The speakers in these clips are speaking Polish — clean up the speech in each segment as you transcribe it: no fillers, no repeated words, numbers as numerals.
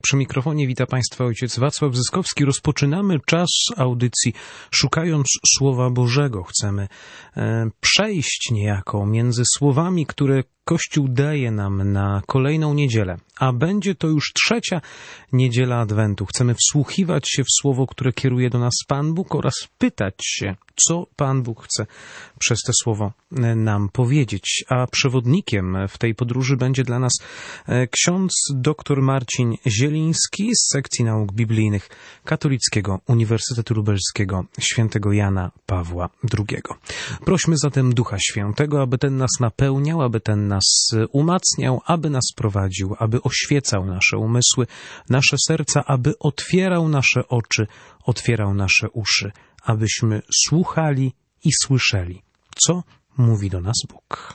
Przy mikrofonie wita Państwa ojciec Wacław Zyskowski. Rozpoczynamy czas audycji Szukając Słowa Bożego. Chcemy przejść niejako między słowami, które Kościół daje nam na kolejną niedzielę, a będzie to już 3. niedziela Adwentu. Chcemy wsłuchiwać się w słowo, które kieruje do nas Pan Bóg oraz pytać się, co Pan Bóg chce przez to słowo nam powiedzieć. A przewodnikiem w tej podróży będzie dla nas ksiądz dr Marcin Zieliński z sekcji nauk biblijnych Katolickiego Uniwersytetu Lubelskiego Świętego Jana Pawła II. Prośmy zatem Ducha Świętego, aby ten nas napełniał, aby ten nas umacniał, aby nas prowadził, aby oświecał nasze umysły, nasze serca, aby otwierał nasze oczy, otwierał nasze uszy, abyśmy słuchali i słyszeli, co mówi do nas Bóg.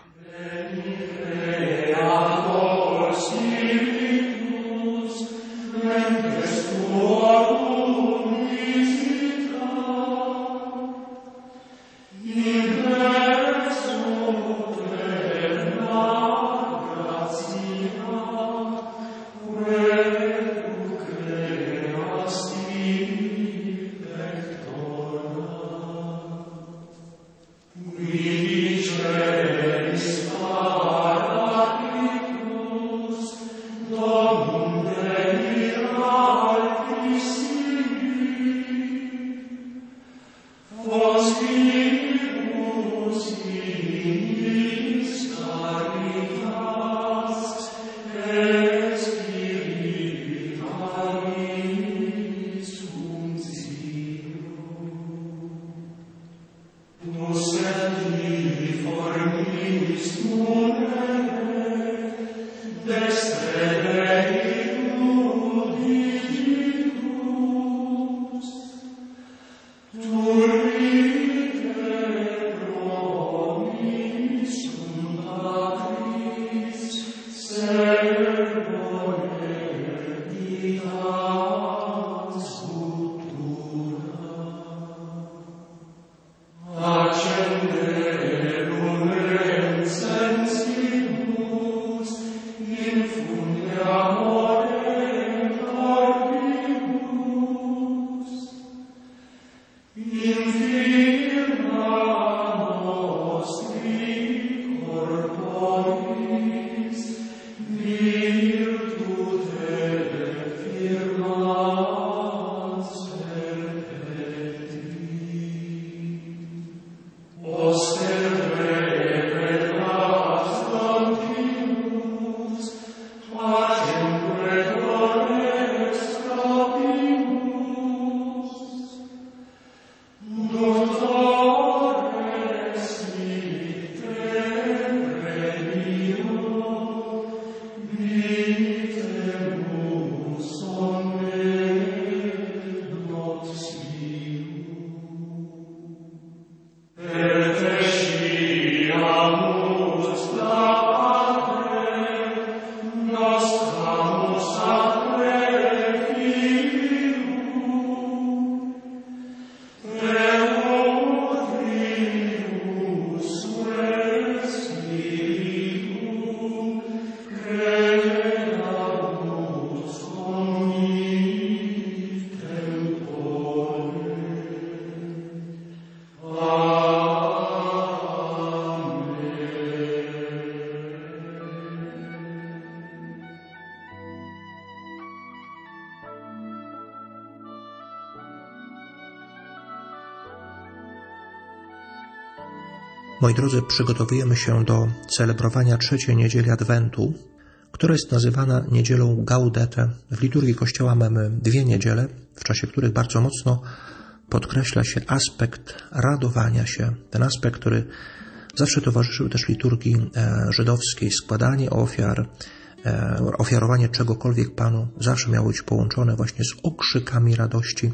Moi drodzy, przygotowujemy się do celebrowania 3. niedzieli Adwentu, która jest nazywana niedzielą Gaudete. W liturgii Kościoła mamy 2 niedziele, w czasie których bardzo mocno podkreśla się aspekt radowania się. Ten aspekt, który zawsze towarzyszył też liturgii żydowskiej, składanie ofiar, ofiarowanie czegokolwiek Panu zawsze miało być połączone właśnie z okrzykami radości.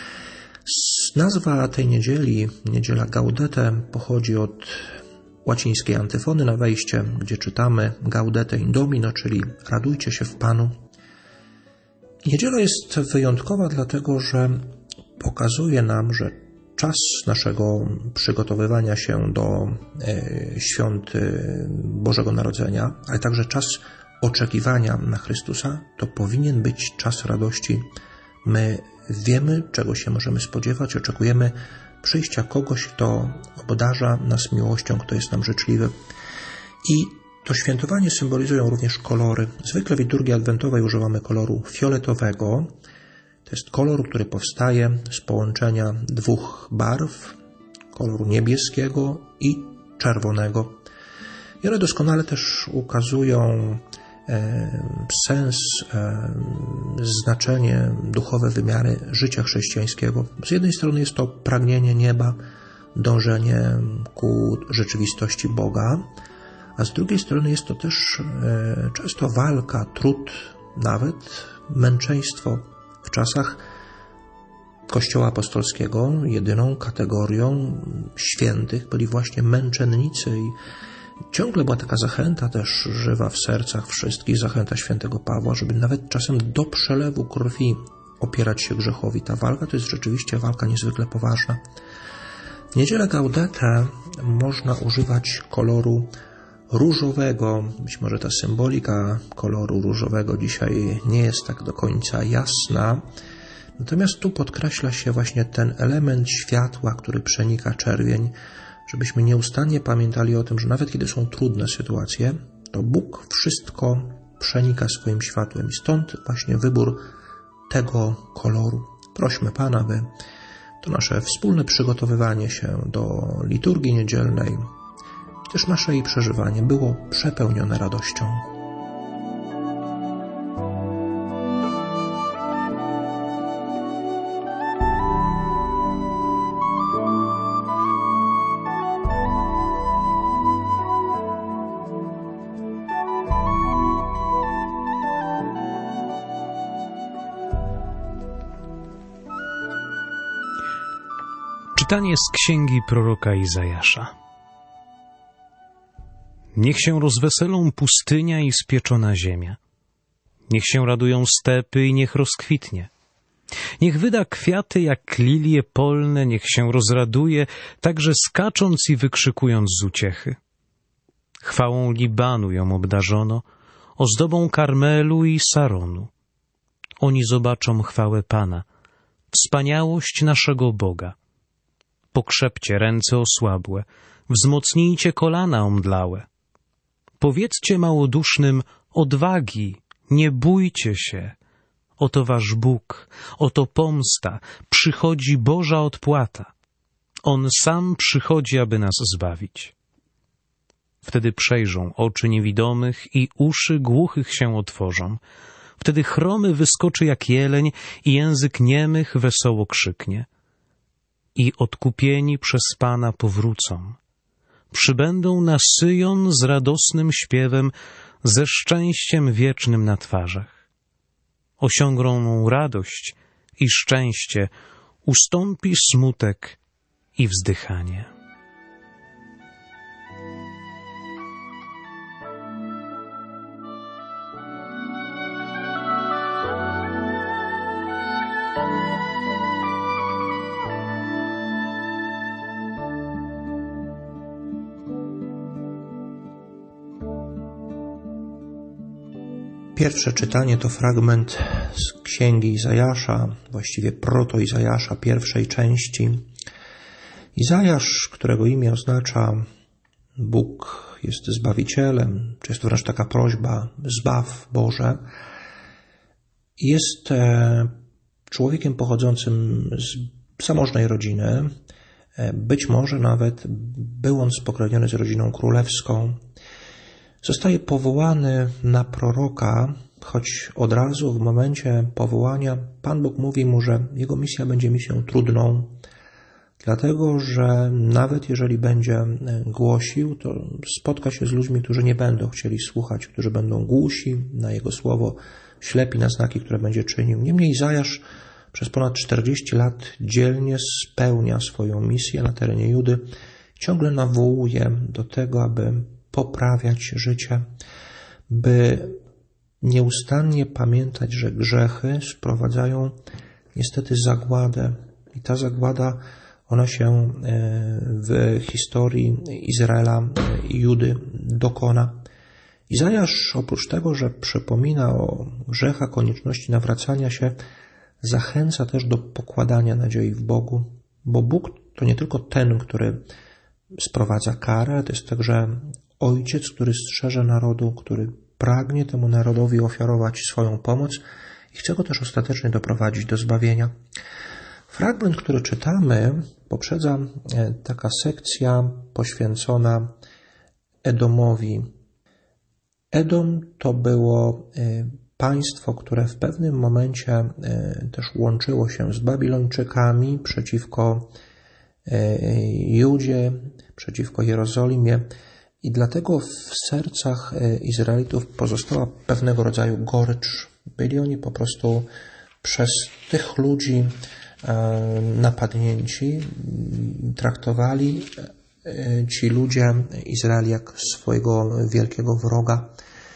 Nazwa tej niedzieli, niedziela Gaudete, pochodzi od łacińskiej antyfony na wejście, gdzie czytamy Gaudete in Domino, czyli radujcie się w Panu. Niedziela jest wyjątkowa dlatego, że pokazuje nam, że czas naszego przygotowywania się do świąt Bożego Narodzenia, ale także czas oczekiwania na Chrystusa, to powinien być czas radości. My wiemy, czego się możemy spodziewać, oczekujemy przyjścia kogoś, kto obdarza nas miłością, kto jest nam życzliwy. I to świętowanie symbolizują również kolory. Zwykle w liturgii adwentowej używamy koloru fioletowego. To jest kolor, który powstaje z połączenia dwóch barw, koloru niebieskiego i czerwonego. I one doskonale też ukazują sens, znaczenie, duchowe wymiary życia chrześcijańskiego. Z jednej strony jest to pragnienie nieba, dążenie ku rzeczywistości Boga, a z drugiej strony jest to też często walka, trud, nawet męczeństwo. W czasach Kościoła apostolskiego jedyną kategorią świętych byli właśnie męczennicy i ciągle była taka zachęta też żywa w sercach wszystkich, zachęta świętego Pawła, żeby nawet czasem do przelewu krwi opierać się grzechowi. Ta walka to jest rzeczywiście walka niezwykle poważna. W niedzielę Gaudete można używać koloru różowego. Być może ta symbolika koloru różowego dzisiaj nie jest tak do końca jasna. Natomiast tu podkreśla się właśnie ten element światła, który przenika czerwień, żebyśmy nieustannie pamiętali o tym, że nawet kiedy są trudne sytuacje, to Bóg wszystko przenika swoim światłem. I stąd właśnie wybór tego koloru. Prośmy Pana, by to nasze wspólne przygotowywanie się do liturgii niedzielnej, też nasze jej przeżywanie było przepełnione radością. Czytanie z księgi proroka Izajasza. Niech się rozweselą pustynia i spieczona ziemia. Niech się radują stepy i niech rozkwitnie. Niech wyda kwiaty jak lilie polne, niech się rozraduje, także skacząc i wykrzykując z uciechy. Chwałą Libanu ją obdarzono, ozdobą Karmelu i Saronu. Oni zobaczą chwałę Pana, wspaniałość naszego Boga. Pokrzepcie ręce osłabłe, wzmocnijcie kolana omdlałe. Powiedzcie małodusznym: odwagi, nie bójcie się. Oto wasz Bóg, oto pomsta, przychodzi Boża odpłata. On sam przychodzi, aby nas zbawić. Wtedy przejrzą oczy niewidomych i uszy głuchych się otworzą. Wtedy chromy wyskoczy jak jeleń i język niemych wesoło krzyknie. I odkupieni przez Pana powrócą. Przybędą na Syjon z radosnym śpiewem, ze szczęściem wiecznym na twarzach. Osiągną radość i szczęście, ustąpi smutek i wzdychanie. Pierwsze czytanie to fragment z księgi Izajasza, właściwie proto-Izajasza, pierwszej części. Izajasz, którego imię oznacza Bóg jest Zbawicielem, czy jest to wręcz taka prośba: zbaw Boże, jest człowiekiem pochodzącym z zamożnej rodziny, być może nawet był on spokrewniony z rodziną królewską. Zostaje powołany na proroka, choć od razu w momencie powołania Pan Bóg mówi mu, że jego misja będzie misją trudną, dlatego że nawet jeżeli będzie głosił, to spotka się z ludźmi, którzy nie będą chcieli słuchać, którzy będą głusi na jego słowo, ślepi na znaki, które będzie czynił. Niemniej Izajasz przez ponad 40 lat dzielnie spełnia swoją misję na terenie Judy, ciągle nawołuje do tego, aby poprawiać życie, by nieustannie pamiętać, że grzechy sprowadzają niestety zagładę. I ta zagłada, ona się w historii Izraela i Judy dokona. Izajasz oprócz tego, że przypomina o grzechach, konieczności nawracania się, zachęca też do pokładania nadziei w Bogu, bo Bóg to nie tylko ten, który sprowadza karę, to jest także Ojciec, który strzeże narodu, który pragnie temu narodowi ofiarować swoją pomoc i chce go też ostatecznie doprowadzić do zbawienia. Fragment, który czytamy, poprzedza taka sekcja poświęcona Edomowi. Edom to było państwo, które w pewnym momencie też łączyło się z Babilończykami przeciwko Judzie, przeciwko Jerozolimie i dlatego w sercach Izraelitów pozostała pewnego rodzaju gorycz. Byli oni po prostu przez tych ludzi napadnięci, traktowali ci ludzie Izrael jak swojego wielkiego wroga.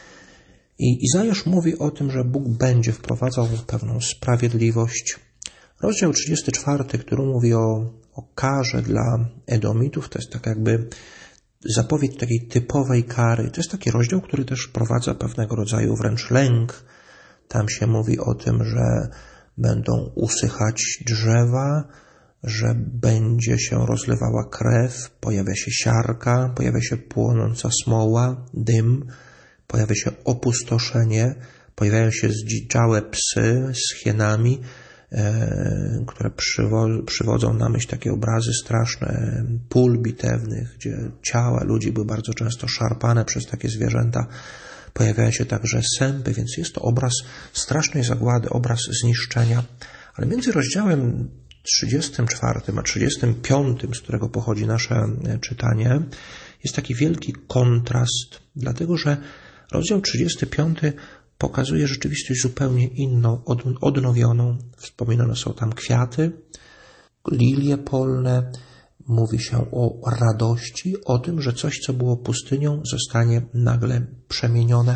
I Izajasz mówi o tym, że Bóg będzie wprowadzał pewną sprawiedliwość. Rozdział 34, który mówi o karze dla Edomitów, to jest tak jakby zapowiedź takiej typowej kary. To jest taki rozdział, który też wprowadza pewnego rodzaju wręcz lęk. Tam się mówi o tym, że będą usychać drzewa, że będzie się rozlewała krew, pojawia się siarka, pojawia się płonąca smoła, dym, pojawia się opustoszenie, pojawiają się zdziczałe psy z hienami, które przywodzą na myśl takie obrazy straszne pól bitewnych, gdzie ciała ludzi były bardzo często szarpane przez takie zwierzęta. Pojawiają się także sępy, więc jest to obraz strasznej zagłady, obraz zniszczenia. Ale między rozdziałem 34 a 35, z którego pochodzi nasze czytanie, jest taki wielki kontrast, dlatego że rozdział 35 pokazuje rzeczywistość zupełnie inną, odnowioną. Wspominane są tam kwiaty, lilie polne. Mówi się o radości, o tym, że coś, co było pustynią, zostanie nagle przemienione.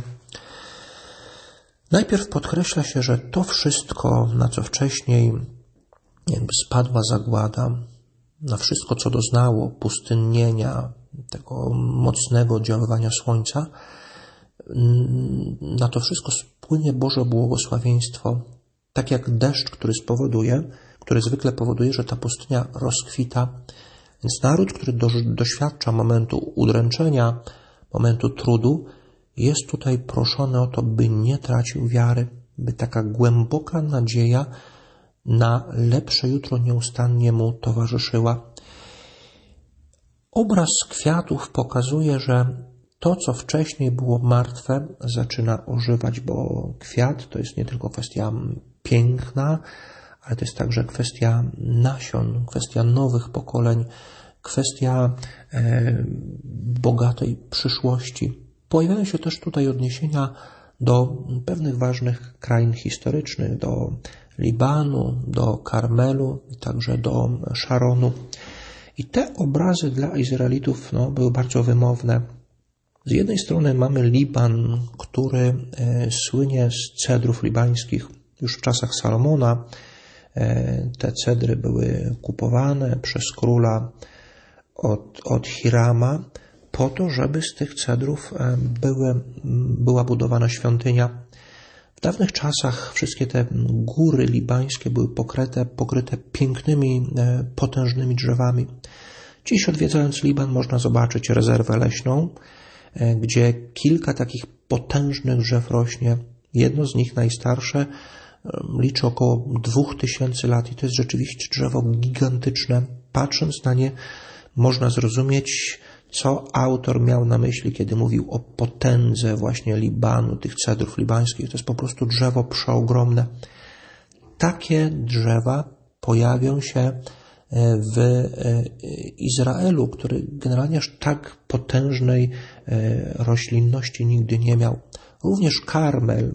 Najpierw podkreśla się, że to wszystko, na co wcześniej jakby spadła zagłada, na wszystko, co doznało pustynnienia, tego mocnego oddziaływania słońca, na to wszystko spłynie Boże błogosławieństwo, tak jak deszcz, który zwykle powoduje, że ta pustynia rozkwita. Więc naród, który doświadcza momentu udręczenia, momentu trudu, jest tutaj proszony o to, by nie tracił wiary, by taka głęboka nadzieja na lepsze jutro nieustannie mu towarzyszyła. Obraz kwiatów pokazuje, że to, co wcześniej było martwe, zaczyna ożywać, bo kwiat to jest nie tylko kwestia piękna, ale to jest także kwestia nasion, kwestia nowych pokoleń, kwestia bogatej przyszłości. Pojawiają się też tutaj odniesienia do pewnych ważnych krain historycznych, do Libanu, do Karmelu i także do Szaronu. I te obrazy dla Izraelitów były bardzo wymowne. Z jednej strony mamy Liban, który słynie z cedrów libańskich. Już w czasach Salomona te cedry były kupowane przez króla od Hirama po to, żeby z tych cedrów była budowana świątynia. W dawnych czasach wszystkie te góry libańskie były pokryte pięknymi, potężnymi drzewami. Dziś odwiedzając Liban można zobaczyć rezerwę leśną, gdzie kilka takich potężnych drzew rośnie. Jedno z nich, najstarsze, liczy około 2000 lat i to jest rzeczywiście drzewo gigantyczne. Patrząc na nie, można zrozumieć, co autor miał na myśli, kiedy mówił o potędze właśnie Libanu, tych cedrów libańskich. To jest po prostu drzewo przeogromne. Takie drzewa pojawią się w Izraelu, który generalnie aż tak potężnej roślinności nigdy nie miał. Również Karmel,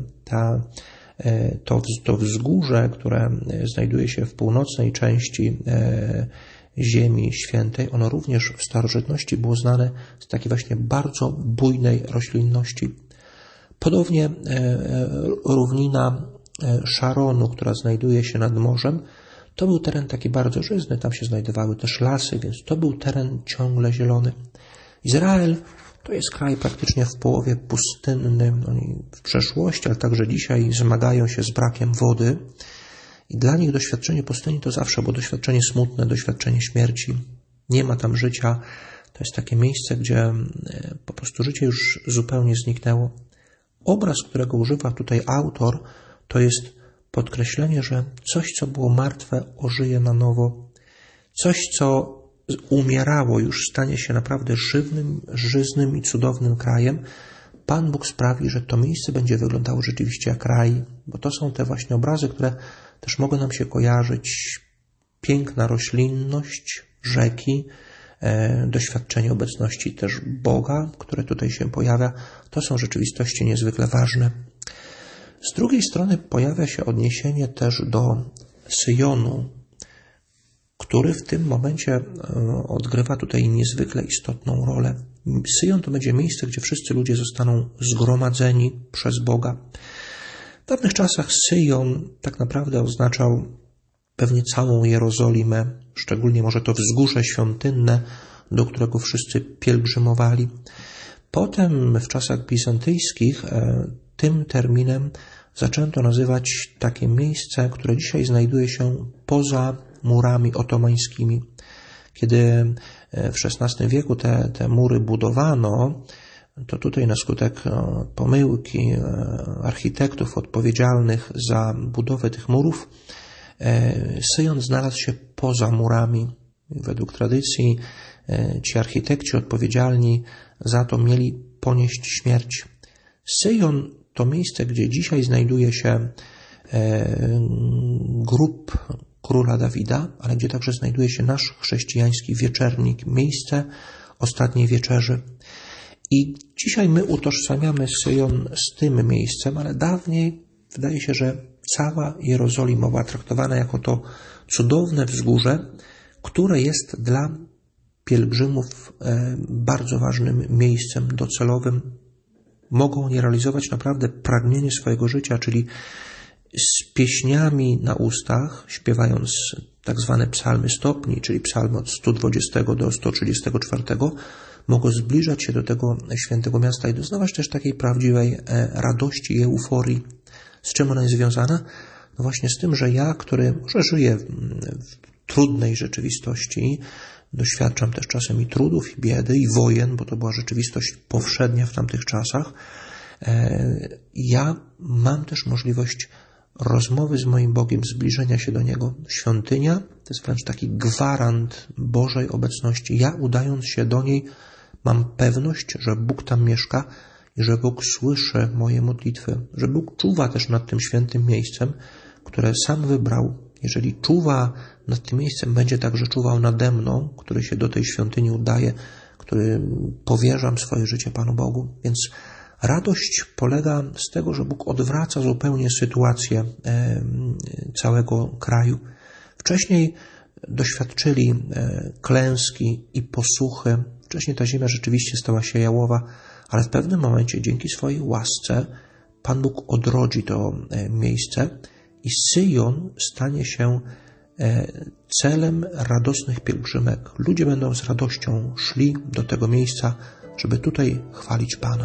to wzgórze, które znajduje się w północnej części Ziemi Świętej, ono również w starożytności było znane z takiej właśnie bardzo bujnej roślinności. Podobnie równina Szaronu, która znajduje się nad morzem, to był teren taki bardzo żyzny, tam się znajdowały też lasy, więc to był teren ciągle zielony. Izrael To jest kraj praktycznie w połowie pustynny. Oni w przeszłości, ale także dzisiaj zmagają się z brakiem wody. I dla nich doświadczenie pustyni to zawsze było doświadczenie smutne, doświadczenie śmierci. Nie ma tam życia. To jest takie miejsce, gdzie po prostu życie już zupełnie zniknęło. Obraz, którego używa tutaj autor, to jest podkreślenie, że coś, co było martwe, ożyje na nowo. Coś, co umierało, już stanie się naprawdę żywnym, żyznym i cudownym krajem. Pan Bóg sprawi, że to miejsce będzie wyglądało rzeczywiście jak raj, bo to są te właśnie obrazy, które też mogą nam się kojarzyć. Piękna roślinność, rzeki, doświadczenie obecności też Boga, które tutaj się pojawia. To są rzeczywistości niezwykle ważne. Z drugiej strony pojawia się odniesienie też do Syjonu, który w tym momencie odgrywa tutaj niezwykle istotną rolę. Syjon to będzie miejsce, gdzie wszyscy ludzie zostaną zgromadzeni przez Boga. W dawnych czasach Syjon tak naprawdę oznaczał pewnie całą Jerozolimę, szczególnie może to wzgórze świątynne, do którego wszyscy pielgrzymowali. Potem w czasach bizantyjskich tym terminem zaczęto nazywać takie miejsce, które dzisiaj znajduje się poza murami otomańskimi. Kiedy w XVI wieku te mury budowano, to tutaj na skutek pomyłki architektów odpowiedzialnych za budowę tych murów, Syjon znalazł się poza murami. Według tradycji ci architekci odpowiedzialni za to mieli ponieść śmierć. Syjon to miejsce, gdzie dzisiaj znajduje się grób króla Dawida, ale gdzie także znajduje się nasz chrześcijański wieczernik, miejsce ostatniej wieczerzy. I dzisiaj my utożsamiamy Syjon z tym miejscem, ale dawniej wydaje się, że cała Jerozolima była traktowana jako to cudowne wzgórze, które jest dla pielgrzymów bardzo ważnym miejscem docelowym. Mogą oni realizować naprawdę pragnienie swojego życia, czyli z pieśniami na ustach, śpiewając tak zwane psalmy stopni, czyli psalmy od 120 do 134, mogą zbliżać się do tego świętego miasta i doznawać też takiej prawdziwej radości i euforii. Z czym ona jest związana? No właśnie z tym, że ja, który może żyję w trudnej rzeczywistości, doświadczam też czasem i trudów, i biedy, i wojen, bo to była rzeczywistość powszednia w tamtych czasach. Ja mam też możliwość rozmowy z moim Bogiem, zbliżenia się do Niego. Świątynia to jest wręcz taki gwarant Bożej obecności. Ja, udając się do niej, mam pewność, że Bóg tam mieszka i że Bóg słyszy moje modlitwy, że Bóg czuwa też nad tym świętym miejscem, które sam wybrał. Jeżeli czuwa nad tym miejscem, będzie także czuwał nade mną, który się do tej świątyni udaje, który powierzam swoje życie Panu Bogu. Więc radość polega z tego, że Bóg odwraca zupełnie sytuację całego kraju. Wcześniej doświadczyli klęski i posuchy. Wcześniej ta ziemia rzeczywiście stała się jałowa, ale w pewnym momencie dzięki swojej łasce Pan Bóg odrodzi to miejsce i Syjon stanie się celem radosnych pielgrzymek. Ludzie będą z radością szli do tego miejsca, żeby tutaj chwalić Pana.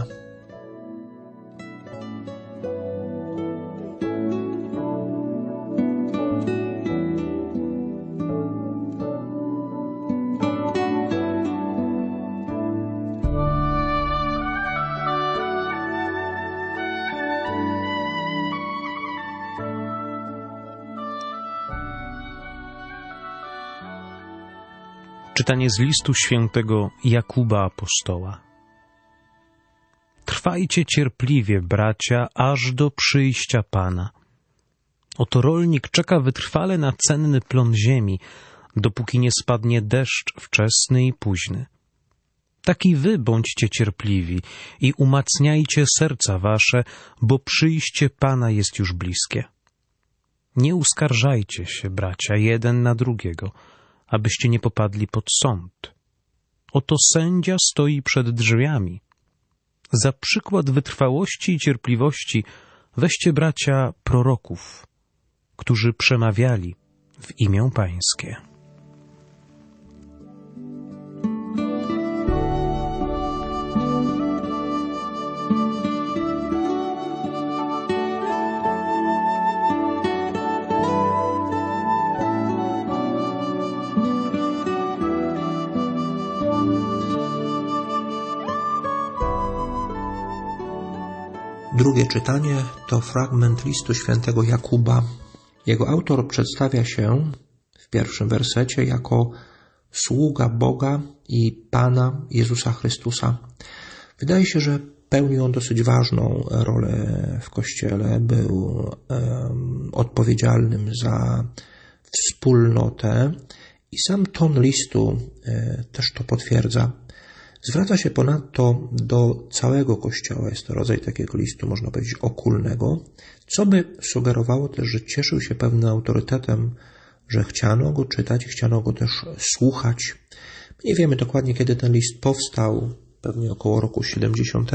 Czytanie z listu świętego Jakuba Apostoła. Trwajcie cierpliwie, bracia, aż do przyjścia Pana. Oto rolnik czeka wytrwale na cenny plon ziemi, dopóki nie spadnie deszcz wczesny i późny. Tak i wy bądźcie cierpliwi i umacniajcie serca wasze, bo przyjście Pana jest już bliskie. Nie uskarżajcie się, bracia, jeden na drugiego, abyście nie popadli pod sąd. Oto sędzia stoi przed drzwiami. Za przykład wytrwałości i cierpliwości weźcie, bracia, proroków, którzy przemawiali w imię Pańskie. Drugie czytanie to fragment listu świętego Jakuba. Jego autor przedstawia się w pierwszym wersecie jako sługa Boga i Pana Jezusa Chrystusa. Wydaje się, że pełnił on dosyć ważną rolę w Kościele. Był odpowiedzialnym za wspólnotę i sam ton listu też to potwierdza. Zwraca się ponadto do całego Kościoła. Jest to rodzaj takiego listu, można powiedzieć, ogólnego, co by sugerowało też, że cieszył się pewnym autorytetem, że chciano go czytać, chciano go też słuchać. Nie wiemy dokładnie, kiedy ten list powstał, pewnie około roku 70.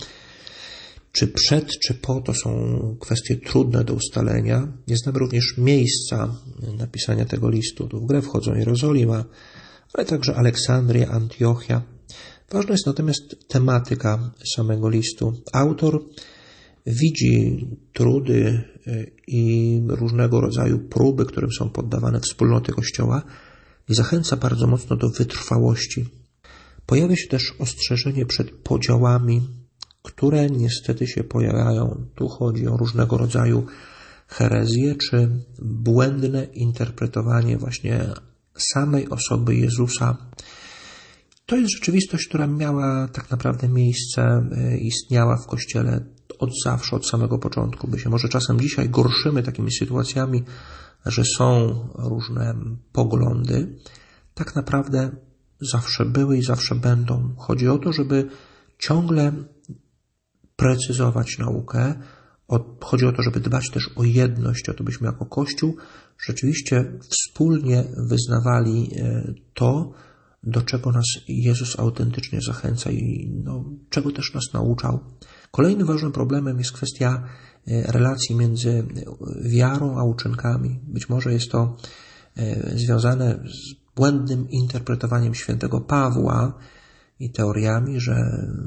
Czy przed, czy po, to są kwestie trudne do ustalenia. Nie znamy również miejsca napisania tego listu. Tu w grę wchodzą Jerozolima, ale także Aleksandria, Antiochia. Ważna jest natomiast tematyka samego listu. Autor widzi trudy i różnego rodzaju próby, którym są poddawane wspólnoty Kościoła i zachęca bardzo mocno do wytrwałości. Pojawia się też ostrzeżenie przed podziałami, które niestety się pojawiają. Tu chodzi o różnego rodzaju herezje czy błędne interpretowanie właśnie samej osoby Jezusa. To jest rzeczywistość, która miała tak naprawdę miejsce, istniała w Kościele od zawsze, od samego początku. My się może czasem dzisiaj gorszymy takimi sytuacjami, że są różne poglądy. Tak naprawdę zawsze były i zawsze będą. Chodzi o to, żeby ciągle precyzować naukę. Chodzi o to, żeby dbać też o jedność, o to, byśmy jako Kościół rzeczywiście wspólnie wyznawali to, do czego nas Jezus autentycznie zachęca i czego też nas nauczał. Kolejnym ważnym problemem jest kwestia relacji między wiarą a uczynkami. Być może jest to związane z błędnym interpretowaniem świętego Pawła i teoriami, że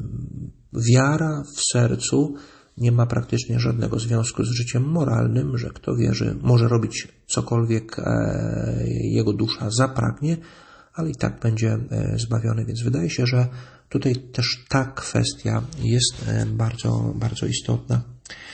wiara w sercu nie ma praktycznie żadnego związku z życiem moralnym, że kto wierzy, może robić cokolwiek jego dusza zapragnie, ale i tak będzie zbawiony. Więc wydaje się, że tutaj też ta kwestia jest bardzo, bardzo istotna.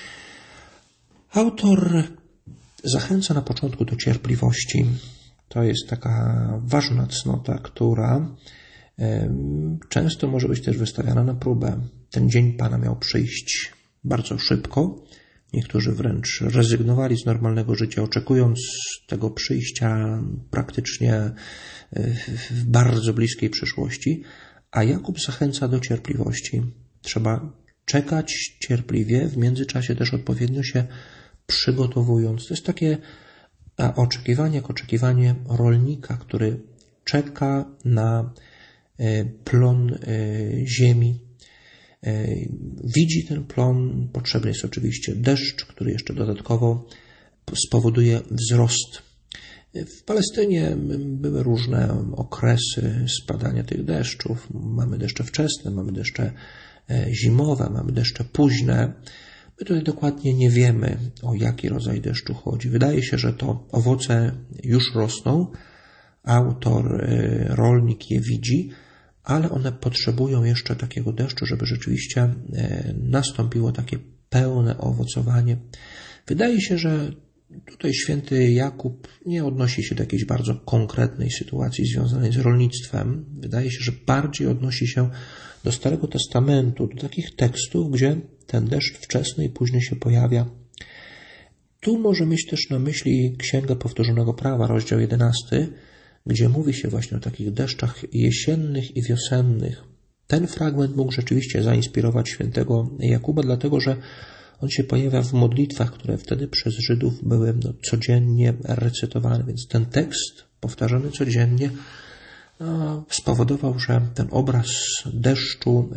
Autor zachęca na początku do cierpliwości. To jest taka ważna cnota, która często może być też wystawiana na próbę. Ten dzień Pana miał przyjść bardzo szybko. Niektórzy wręcz rezygnowali z normalnego życia, oczekując tego przyjścia praktycznie w bardzo bliskiej przyszłości, a Jakub zachęca do cierpliwości. Trzeba czekać cierpliwie, w międzyczasie też odpowiednio się przygotowując. To jest takie oczekiwanie, jak oczekiwanie rolnika, który czeka na plon ziemi. Widzi ten plon, potrzebny jest oczywiście deszcz, który jeszcze dodatkowo spowoduje wzrost. W Palestynie były różne okresy spadania tych deszczów. Mamy deszcze wczesne, mamy deszcze zimowe, mamy deszcze późne. My tutaj dokładnie nie wiemy, o jaki rodzaj deszczu chodzi. Wydaje się, że to owoce już rosną. Autor, rolnik je widzi, ale one potrzebują jeszcze takiego deszczu, żeby rzeczywiście nastąpiło takie pełne owocowanie. Wydaje się, że tutaj święty Jakub nie odnosi się do jakiejś bardzo konkretnej sytuacji związanej z rolnictwem. Wydaje się, że bardziej odnosi się do Starego Testamentu, do takich tekstów, gdzie ten deszcz wczesny i późny się pojawia. Tu może mieć też na myśli Księgę Powtórzonego Prawa, rozdział 11, gdzie mówi się właśnie o takich deszczach jesiennych i wiosennych. Ten fragment mógł rzeczywiście zainspirować świętego Jakuba, dlatego że on się pojawia w modlitwach, które wtedy przez Żydów były codziennie recytowane. Więc ten tekst, powtarzany codziennie, spowodował, że ten obraz deszczu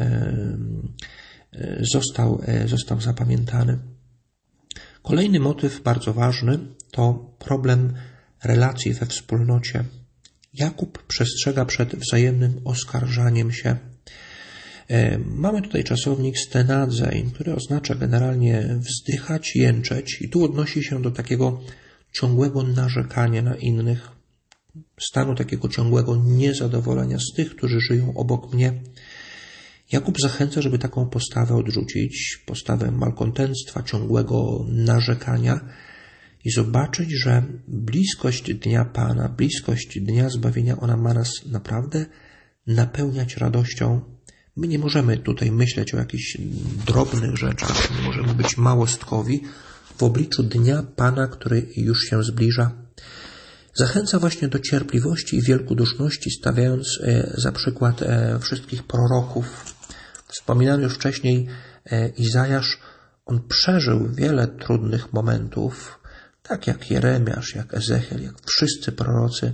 został zapamiętany. Kolejny motyw bardzo ważny to problem relacji we wspólnocie. Jakub przestrzega przed wzajemnym oskarżaniem się. Mamy tutaj czasownik stenadzein, który oznacza generalnie wzdychać, jęczeć i tu odnosi się do takiego ciągłego narzekania na innych, stanu takiego ciągłego niezadowolenia z tych, którzy żyją obok mnie. Jakub zachęca, żeby taką postawę odrzucić, postawę malkontenctwa, ciągłego narzekania i zobaczyć, że bliskość Dnia Pana, bliskość Dnia Zbawienia, ona ma nas naprawdę napełniać radością. My nie możemy tutaj myśleć o jakichś drobnych rzeczach, nie możemy być małostkowi w obliczu Dnia Pana, który już się zbliża. Zachęca właśnie do cierpliwości i wielkoduszności, stawiając za przykład wszystkich proroków. Wspominany już wcześniej Izajasz, on przeżył wiele trudnych momentów, tak jak Jeremiasz, jak Ezechiel, jak wszyscy prorocy.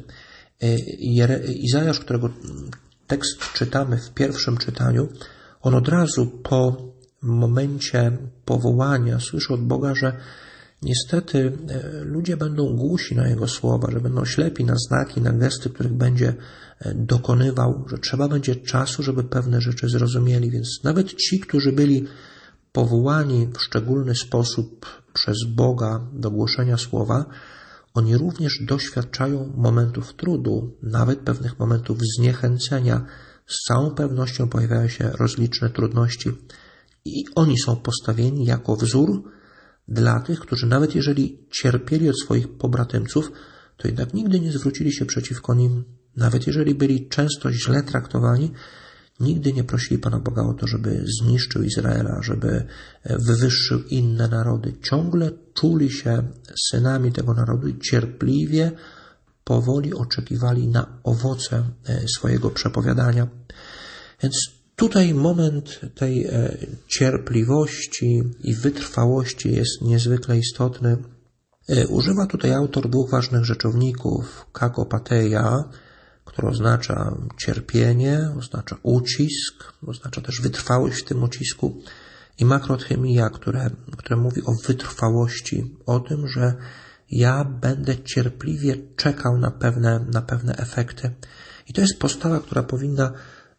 Izajasz, którego tekst czytamy w pierwszym czytaniu, on od razu po momencie powołania słyszy od Boga, że niestety ludzie będą głusi na Jego słowa, że będą ślepi na znaki, na gesty, których będzie dokonywał, że trzeba będzie czasu, żeby pewne rzeczy zrozumieli. Więc nawet ci, którzy byli powołani w szczególny sposób przez Boga do głoszenia słowa, oni również doświadczają momentów trudu, nawet pewnych momentów zniechęcenia. Z całą pewnością pojawiają się rozliczne trudności i oni są postawieni jako wzór dla tych, którzy nawet jeżeli cierpieli od swoich pobratymców, to jednak nigdy nie zwrócili się przeciwko nim. Nawet jeżeli byli często źle traktowani, nigdy nie prosili Pana Boga o to, żeby zniszczył Izraela, żeby wywyższył inne narody. Ciągle czuli się synami tego narodu i cierpliwie, powoli oczekiwali na owoce swojego przepowiadania. Więc tutaj moment tej cierpliwości i wytrwałości jest niezwykle istotny. Używa tutaj autor dwóch ważnych rzeczowników, kakopateia, które oznacza cierpienie, oznacza ucisk, oznacza też wytrwałość w tym ucisku, i makrothemia, które mówi o wytrwałości, o tym, że ja będę cierpliwie czekał na pewne efekty. I to jest postawa, która powinna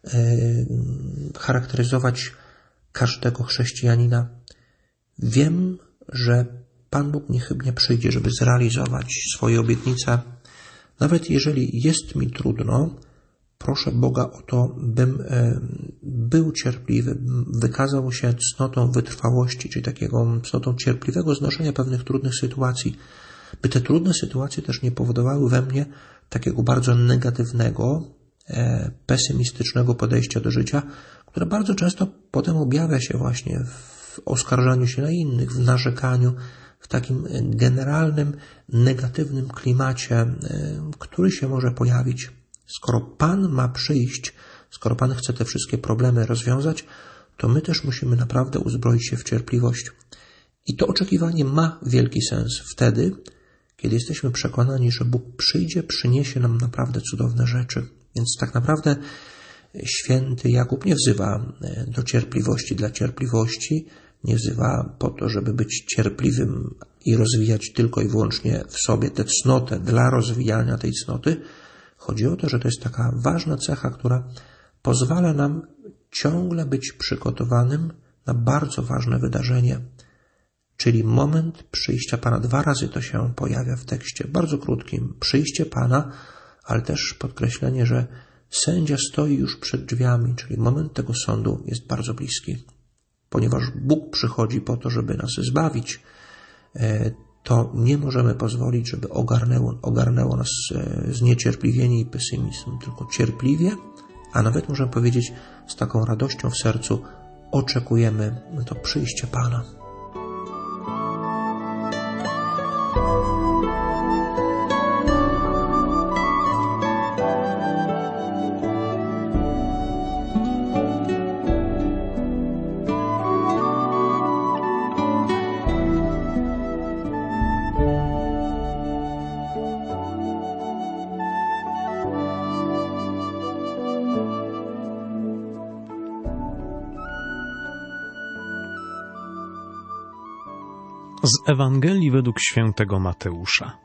charakteryzować każdego chrześcijanina. Wiem, że Pan Bóg niechybnie przyjdzie, żeby zrealizować swoje obietnice. Nawet jeżeli jest mi trudno, proszę Boga o to, bym był cierpliwy, wykazał się cnotą wytrwałości, czyli takiego cnotą cierpliwego znoszenia pewnych trudnych sytuacji, by te trudne sytuacje też nie powodowały we mnie takiego bardzo negatywnego, pesymistycznego podejścia do życia, które bardzo często potem objawia się właśnie w oskarżaniu się na innych, w narzekaniu, w takim generalnym, negatywnym klimacie, który się może pojawić. Skoro Pan ma przyjść, skoro Pan chce te wszystkie problemy rozwiązać, to my też musimy naprawdę uzbroić się w cierpliwość. I to oczekiwanie ma wielki sens wtedy, kiedy jesteśmy przekonani, że Bóg przyjdzie, przyniesie nam naprawdę cudowne rzeczy. Więc tak naprawdę święty Jakub nie wzywa do cierpliwości dla cierpliwości, nie wzywa po to, żeby być cierpliwym i rozwijać tylko i wyłącznie w sobie tę cnotę dla rozwijania tej cnoty. Chodzi o to, że to jest taka ważna cecha, która pozwala nam ciągle być przygotowanym na bardzo ważne wydarzenie, czyli moment przyjścia Pana. 2 razy to się pojawia w tekście, bardzo krótkim. Przyjście Pana, ale też podkreślenie, że sędzia stoi już przed drzwiami, czyli moment tego sądu jest bardzo bliski. Ponieważ Bóg przychodzi po to, żeby nas zbawić, to nie możemy pozwolić, żeby ogarnęło nas zniecierpliwienie i pesymizm, tylko cierpliwie, a nawet możemy powiedzieć z taką radością w sercu oczekujemy to przyjście Pana. Z Ewangelii według świętego Mateusza.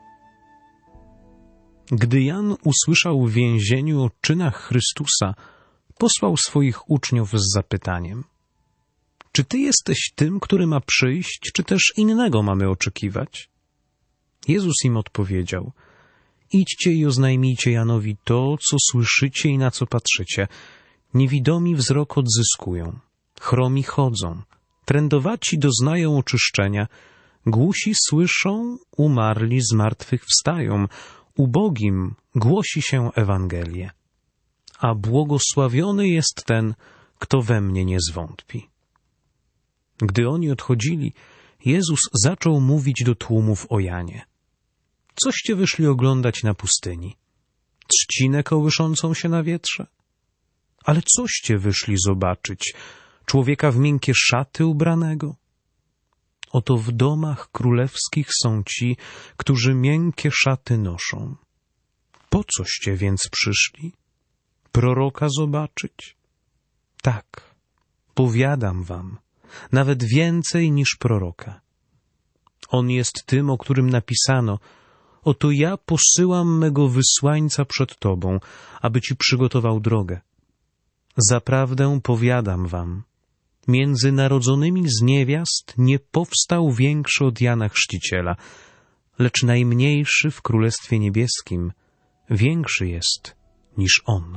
Gdy Jan usłyszał w więzieniu o czynach Chrystusa, posłał swoich uczniów z zapytaniem: czy ty jesteś tym, który ma przyjść, czy też innego mamy oczekiwać? Jezus im odpowiedział: idźcie i oznajmijcie Janowi to, co słyszycie i na co patrzycie. Niewidomi wzrok odzyskują, chromi chodzą, trędowaci doznają oczyszczenia, głusi słyszą, umarli z martwych wstają, ubogim głosi się Ewangelię. A błogosławiony jest ten, kto we mnie nie zwątpi. Gdy oni odchodzili, Jezus zaczął mówić do tłumów o Janie. Coście wyszli oglądać na pustyni? Trzcinę kołyszącą się na wietrze? Ale coście wyszli zobaczyć? Człowieka w miękkie szaty ubranego? Oto w domach królewskich są ci, którzy miękkie szaty noszą. Po coście więc przyszli? Proroka zobaczyć? Tak, powiadam wam, nawet więcej niż proroka. On jest tym, o którym napisano: oto ja posyłam mego wysłańca przed tobą, aby ci przygotował drogę. Zaprawdę powiadam wam, między narodzonymi z niewiast nie powstał większy od Jana Chrzciciela, lecz najmniejszy w Królestwie Niebieskim większy jest niż on.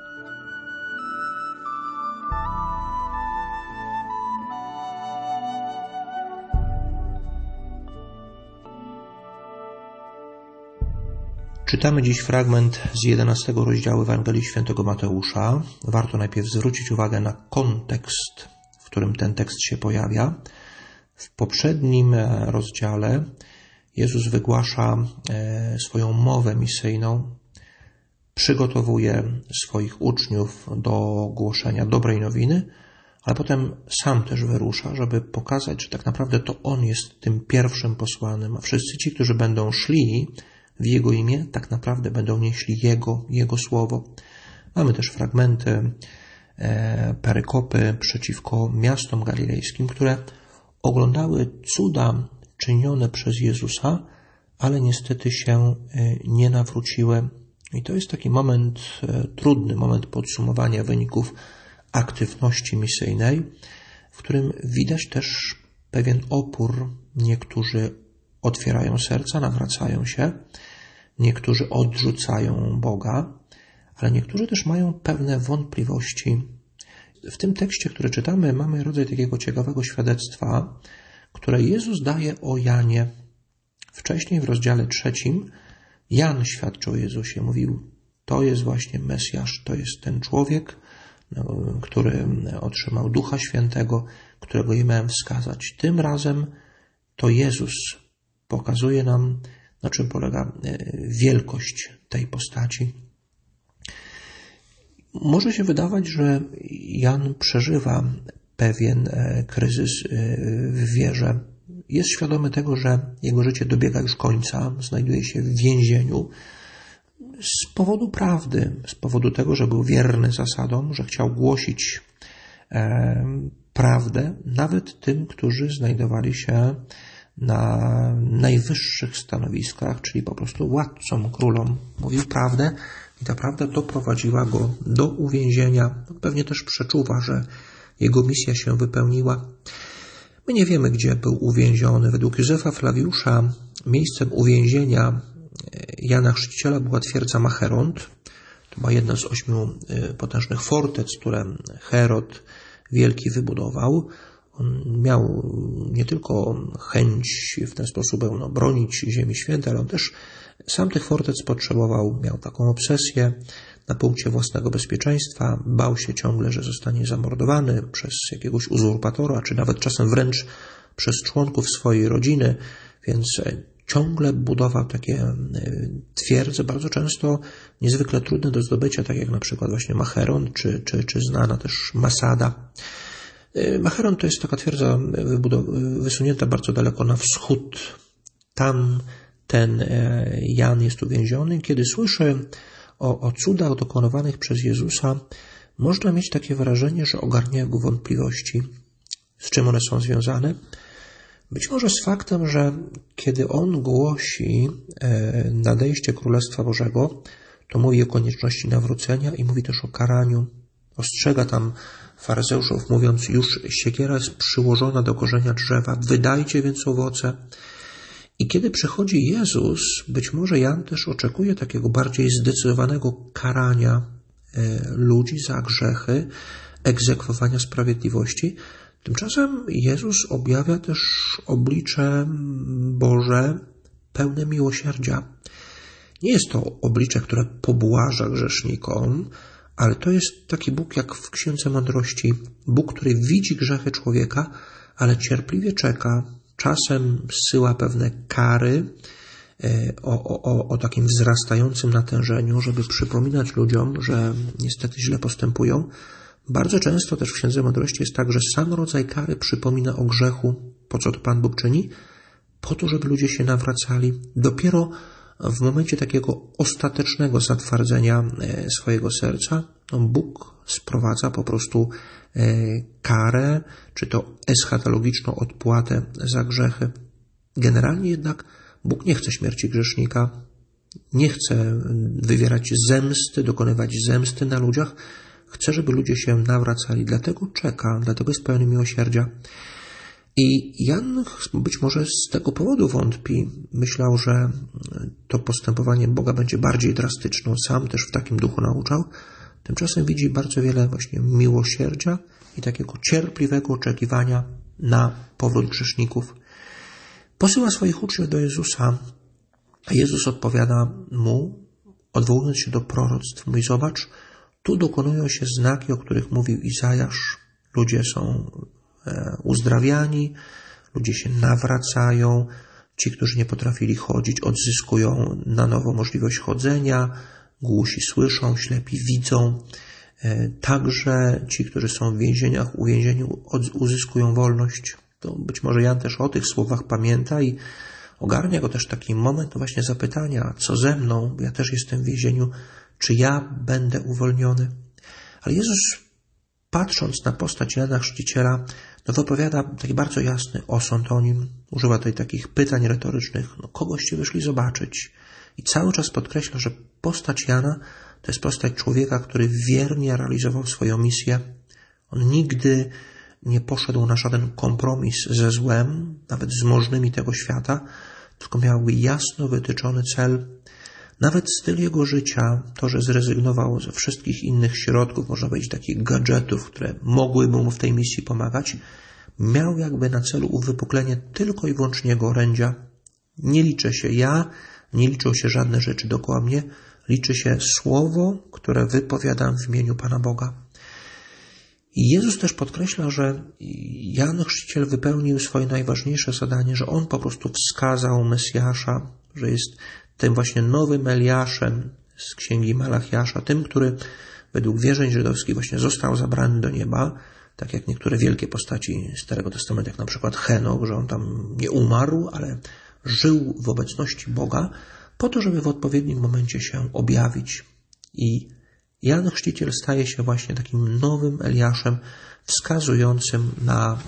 Czytamy dziś fragment z 11 rozdziału Ewangelii Świętego Mateusza. Warto najpierw zwrócić uwagę na kontekst, w którym ten tekst się pojawia. W poprzednim rozdziale Jezus wygłasza swoją mowę misyjną, przygotowuje swoich uczniów do głoszenia dobrej nowiny, ale potem sam też wyrusza, żeby pokazać, że tak naprawdę to On jest tym pierwszym posłanym, a wszyscy ci, którzy będą szli w Jego imię, tak naprawdę będą nieśli Jego słowo. Mamy też fragmenty, perykopy przeciwko miastom galilejskim, które oglądały cuda czynione przez Jezusa, ale niestety się nie nawróciły. I to jest taki moment, trudny moment podsumowania wyników aktywności misyjnej, w którym widać też pewien opór. Niektórzy otwierają serca, nawracają się, niektórzy odrzucają Boga, ale niektórzy też mają pewne wątpliwości. W tym tekście, który czytamy, mamy rodzaj takiego ciekawego świadectwa, które Jezus daje o Janie. Wcześniej w rozdziale 3 Jan świadczył o Jezusie, mówił: to jest właśnie Mesjasz, to jest ten człowiek, który otrzymał Ducha Świętego, którego ja miałem wskazać. Tym razem to Jezus pokazuje nam, na czym polega wielkość tej postaci. Może się wydawać, że Jan przeżywa pewien kryzys w wierze. Jest świadomy tego, że jego życie dobiega już końca, znajduje się w więzieniu z powodu prawdy, z powodu tego, że był wierny zasadom, że chciał głosić prawdę nawet tym, którzy znajdowali się na najwyższych stanowiskach, czyli po prostu władcom, królom. Mówił prawdę i ta prawda doprowadziła go do uwięzienia. Pewnie też przeczuwa, że jego misja się wypełniła. My nie wiemy, gdzie był uwięziony. Według Józefa Flawiusza miejscem uwięzienia Jana Chrzciciela była twierdza Macheront. To była jedna z 8 potężnych fortec, które Herod Wielki wybudował. On miał nie tylko chęć w ten sposób bronić Ziemi Świętej, ale on też sam tych fortec potrzebował. Miał taką obsesję na punkcie własnego bezpieczeństwa. Bał się ciągle, że zostanie zamordowany przez jakiegoś uzurpatora, czy nawet czasem wręcz przez członków swojej rodziny, więc ciągle budował takie twierdze, bardzo często niezwykle trudne do zdobycia, tak jak na przykład właśnie Macheron, czy znana też Masada. Macheron to jest taka twierdza wysunięta bardzo daleko na wschód. Tam ten Jan jest uwięziony. Kiedy słyszy o cudach dokonywanych przez Jezusa, można mieć takie wrażenie, że ogarniają go wątpliwości. Z czym one są związane? Być może z faktem, że kiedy on głosi nadejście Królestwa Bożego, to mówi o konieczności nawrócenia i mówi też o karaniu. Ostrzega tam faryzeuszów, mówiąc: już siekiera jest przyłożona do korzenia drzewa, wydajcie więc owoce. I kiedy przychodzi Jezus, być może Jan też oczekuje takiego bardziej zdecydowanego karania ludzi za grzechy, egzekwowania sprawiedliwości. Tymczasem Jezus objawia też oblicze Boże pełne miłosierdzia. Nie jest to oblicze, które pobłaża grzesznikom, ale to jest taki Bóg jak w Księdze Mądrości. Bóg, który widzi grzechy człowieka, ale cierpliwie czeka, czasem zsyła pewne kary o takim wzrastającym natężeniu, żeby przypominać ludziom, że niestety źle postępują. Bardzo często też w Księdze Mądrości jest tak, że sam rodzaj kary przypomina o grzechu. Po co to Pan Bóg czyni? Po to, żeby ludzie się nawracali. Dopiero w momencie takiego ostatecznego zatwardzenia swojego serca Bóg sprowadza po prostu karę, czy to eschatologiczną odpłatę za grzechy. Generalnie jednak Bóg nie chce śmierci grzesznika, nie chce wywierać zemsty, dokonywać zemsty na ludziach. Chce, żeby ludzie się nawracali, dlatego czeka, dlatego jest pełny miłosierdzia. I Jan być może z tego powodu wątpi. Myślał, że to postępowanie Boga będzie bardziej drastyczne. Sam też w takim duchu nauczał. Tymczasem widzi bardzo wiele właśnie miłosierdzia i takiego cierpliwego oczekiwania na powrót grzeszników. Posyła swoich uczniów do Jezusa, a Jezus odpowiada mu, odwołując się do proroctw. Mówi, zobacz, tu dokonują się znaki, o których mówił Izajasz. Ludzie są uzdrawiani, ludzie się nawracają, ci, którzy nie potrafili chodzić, odzyskują na nowo możliwość chodzenia, głusi słyszą, ślepi widzą, także ci, którzy są w więzieniach, uwięzieniu, uzyskują wolność. To być może Jan też o tych słowach pamięta i ogarnia go też taki moment właśnie zapytania, co ze mną, bo ja też jestem w więzieniu, czy ja będę uwolniony. Ale Jezus, patrząc na postać Jana Chrzciciela, wypowiada taki bardzo jasny osąd o nim. Używa tutaj takich pytań retorycznych. Kogoście wyszli zobaczyć? I cały czas podkreśla, że postać Jana to jest postać człowieka, który wiernie realizował swoją misję. On nigdy nie poszedł na żaden kompromis ze złem, nawet z możnymi tego świata, tylko miał jasno wytyczony cel. Nawet styl jego życia, to, że zrezygnował ze wszystkich innych środków, można powiedzieć takich gadżetów, które mogłyby mu w tej misji pomagać, miał jakby na celu uwypuklenie tylko i wyłącznie jego orędzia. Nie liczę się ja, nie liczą się żadne rzeczy dookoła mnie, liczy się słowo, które wypowiadam w imieniu Pana Boga. I Jezus też podkreśla, że Jan Chrzciciel wypełnił swoje najważniejsze zadanie, że on po prostu wskazał Mesjasza, że jest tym właśnie nowym Eliaszem z księgi Malachiasza, tym, który według wierzeń żydowskich właśnie został zabrany do nieba, tak jak niektóre wielkie postaci Starego Testamentu, jak na przykład Henok, że on tam nie umarł, ale żył w obecności Boga, po to, żeby w odpowiednim momencie się objawić. I Jan Chrzciciel staje się właśnie takim nowym Eliaszem, wskazującym na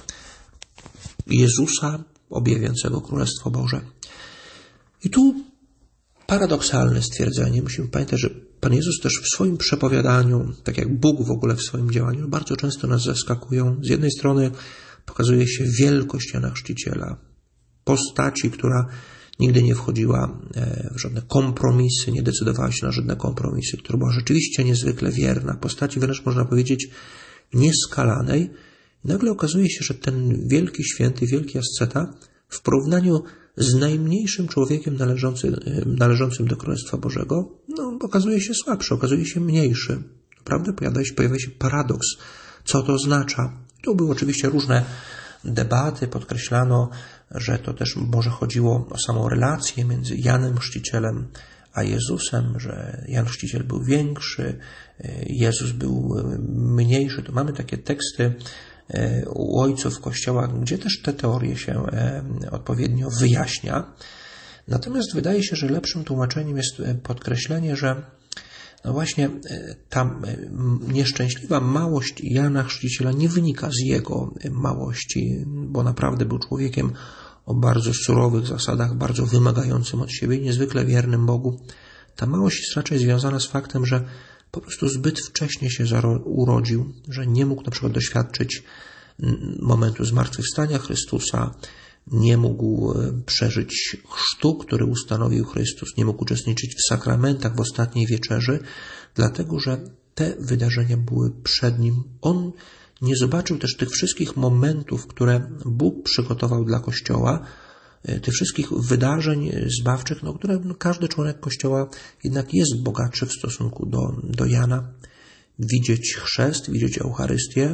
Jezusa, objawiającego Królestwo Boże. I tu paradoksalne stwierdzenie. Musimy pamiętać, że Pan Jezus też w swoim przepowiadaniu, tak jak Bóg w ogóle w swoim działaniu, bardzo często nas zaskakują. Z jednej strony pokazuje się wielkość Jana Chrzciciela, postaci, która nigdy nie wchodziła w żadne kompromisy, nie decydowała się na żadne kompromisy, która była rzeczywiście niezwykle wierna, postaci wręcz można powiedzieć nieskalanej. I nagle okazuje się, że ten wielki święty, wielki asceta w porównaniu z najmniejszym człowiekiem należącym do Królestwa Bożego, okazuje się słabszy, okazuje się mniejszy. Prawda? Pojawia się paradoks. Co to oznacza? Tu były oczywiście różne debaty, podkreślano, że to też może chodziło o samą relację między Janem Chrzcicielem a Jezusem, że Jan Chrzciciel był większy, Jezus był mniejszy. To mamy takie teksty u ojców Kościoła, gdzie też te teorie się odpowiednio wyjaśnia. Natomiast wydaje się, że lepszym tłumaczeniem jest podkreślenie, że właśnie ta nieszczęśliwa małość Jana Chrzciciela nie wynika z jego małości, bo naprawdę był człowiekiem o bardzo surowych zasadach, bardzo wymagającym od siebie i niezwykle wiernym Bogu. Ta małość jest raczej związana z faktem, że po prostu zbyt wcześnie się urodził, że nie mógł na przykład doświadczyć momentu zmartwychwstania Chrystusa, nie mógł przeżyć chrztu, który ustanowił Chrystus, nie mógł uczestniczyć w sakramentach w ostatniej wieczerzy, dlatego że te wydarzenia były przed nim. On nie zobaczył też tych wszystkich momentów, które Bóg przygotował dla Kościoła, tych wszystkich wydarzeń zbawczych, które każdy członek Kościoła jednak jest bogatszy w stosunku do Jana. Widzieć chrzest, widzieć Eucharystię,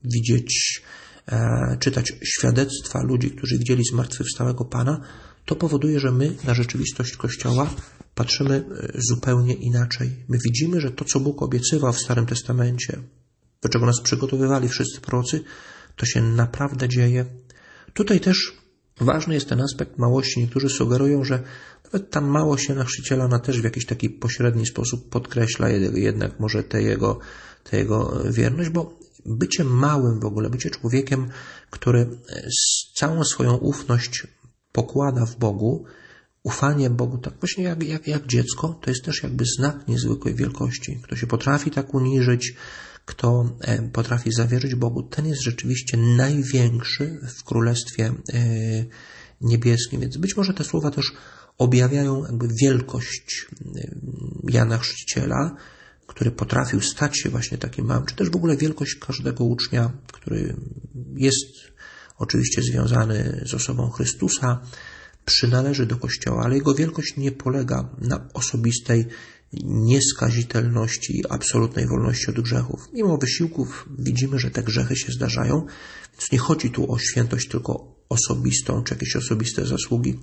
czytać świadectwa ludzi, którzy widzieli zmartwychwstałego Pana, to powoduje, że my na rzeczywistość Kościoła patrzymy zupełnie inaczej. My widzimy, że to, co Bóg obiecywał w Starym Testamencie, do czego nas przygotowywali wszyscy prorocy, to się naprawdę dzieje. Tutaj też ważny jest ten aspekt małości. Niektórzy sugerują, że nawet ta małość Jana Chrzciciela, ona też w jakiś taki pośredni sposób podkreśla jednak może tę jego wierność, bo bycie małym w ogóle, bycie człowiekiem, który całą swoją ufność pokłada w Bogu, ufanie Bogu, tak właśnie jak dziecko, to jest też jakby znak niezwykłej wielkości. Kto się potrafi tak uniżyć, kto potrafi zawierzyć Bogu, ten jest rzeczywiście największy w Królestwie Niebieskim. Więc być może te słowa też objawiają jakby wielkość Jana Chrzciciela, który potrafił stać się właśnie takim małym, czy też w ogóle wielkość każdego ucznia, który jest oczywiście związany z osobą Chrystusa, przynależy do Kościoła, ale jego wielkość nie polega na osobistej nieskazitelności, absolutnej wolności od grzechów. Mimo wysiłków widzimy, że te grzechy się zdarzają, więc nie chodzi tu o świętość tylko osobistą, czy jakieś osobiste zasługi.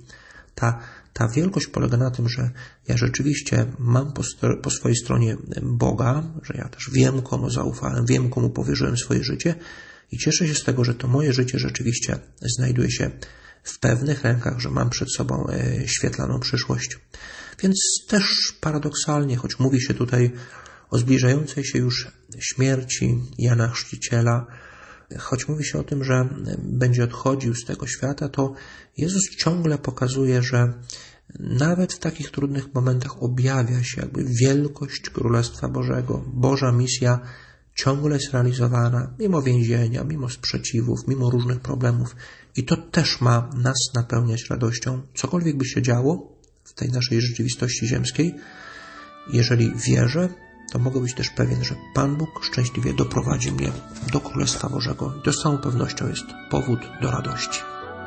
Ta wielkość polega na tym, że ja rzeczywiście mam po swojej stronie Boga, że ja też wiem, komu zaufałem, wiem, komu powierzyłem swoje życie i cieszę się z tego, że to moje życie rzeczywiście znajduje się w pewnych rękach, że mam przed sobą świetlaną przyszłość. Więc też paradoksalnie, choć mówi się tutaj o zbliżającej się już śmierci Jana Chrzciciela, choć mówi się o tym, że będzie odchodził z tego świata, to Jezus ciągle pokazuje, że nawet w takich trudnych momentach objawia się jakby wielkość Królestwa Bożego. Boża misja ciągle jest realizowana, mimo więzienia, mimo sprzeciwów, mimo różnych problemów. I to też ma nas napełniać radością. Cokolwiek by się działo w tej naszej rzeczywistości ziemskiej, jeżeli wierzę, to mogę być też pewien, że Pan Bóg szczęśliwie doprowadzi mnie do Królestwa Bożego. I to z całą pewnością jest powód do radości.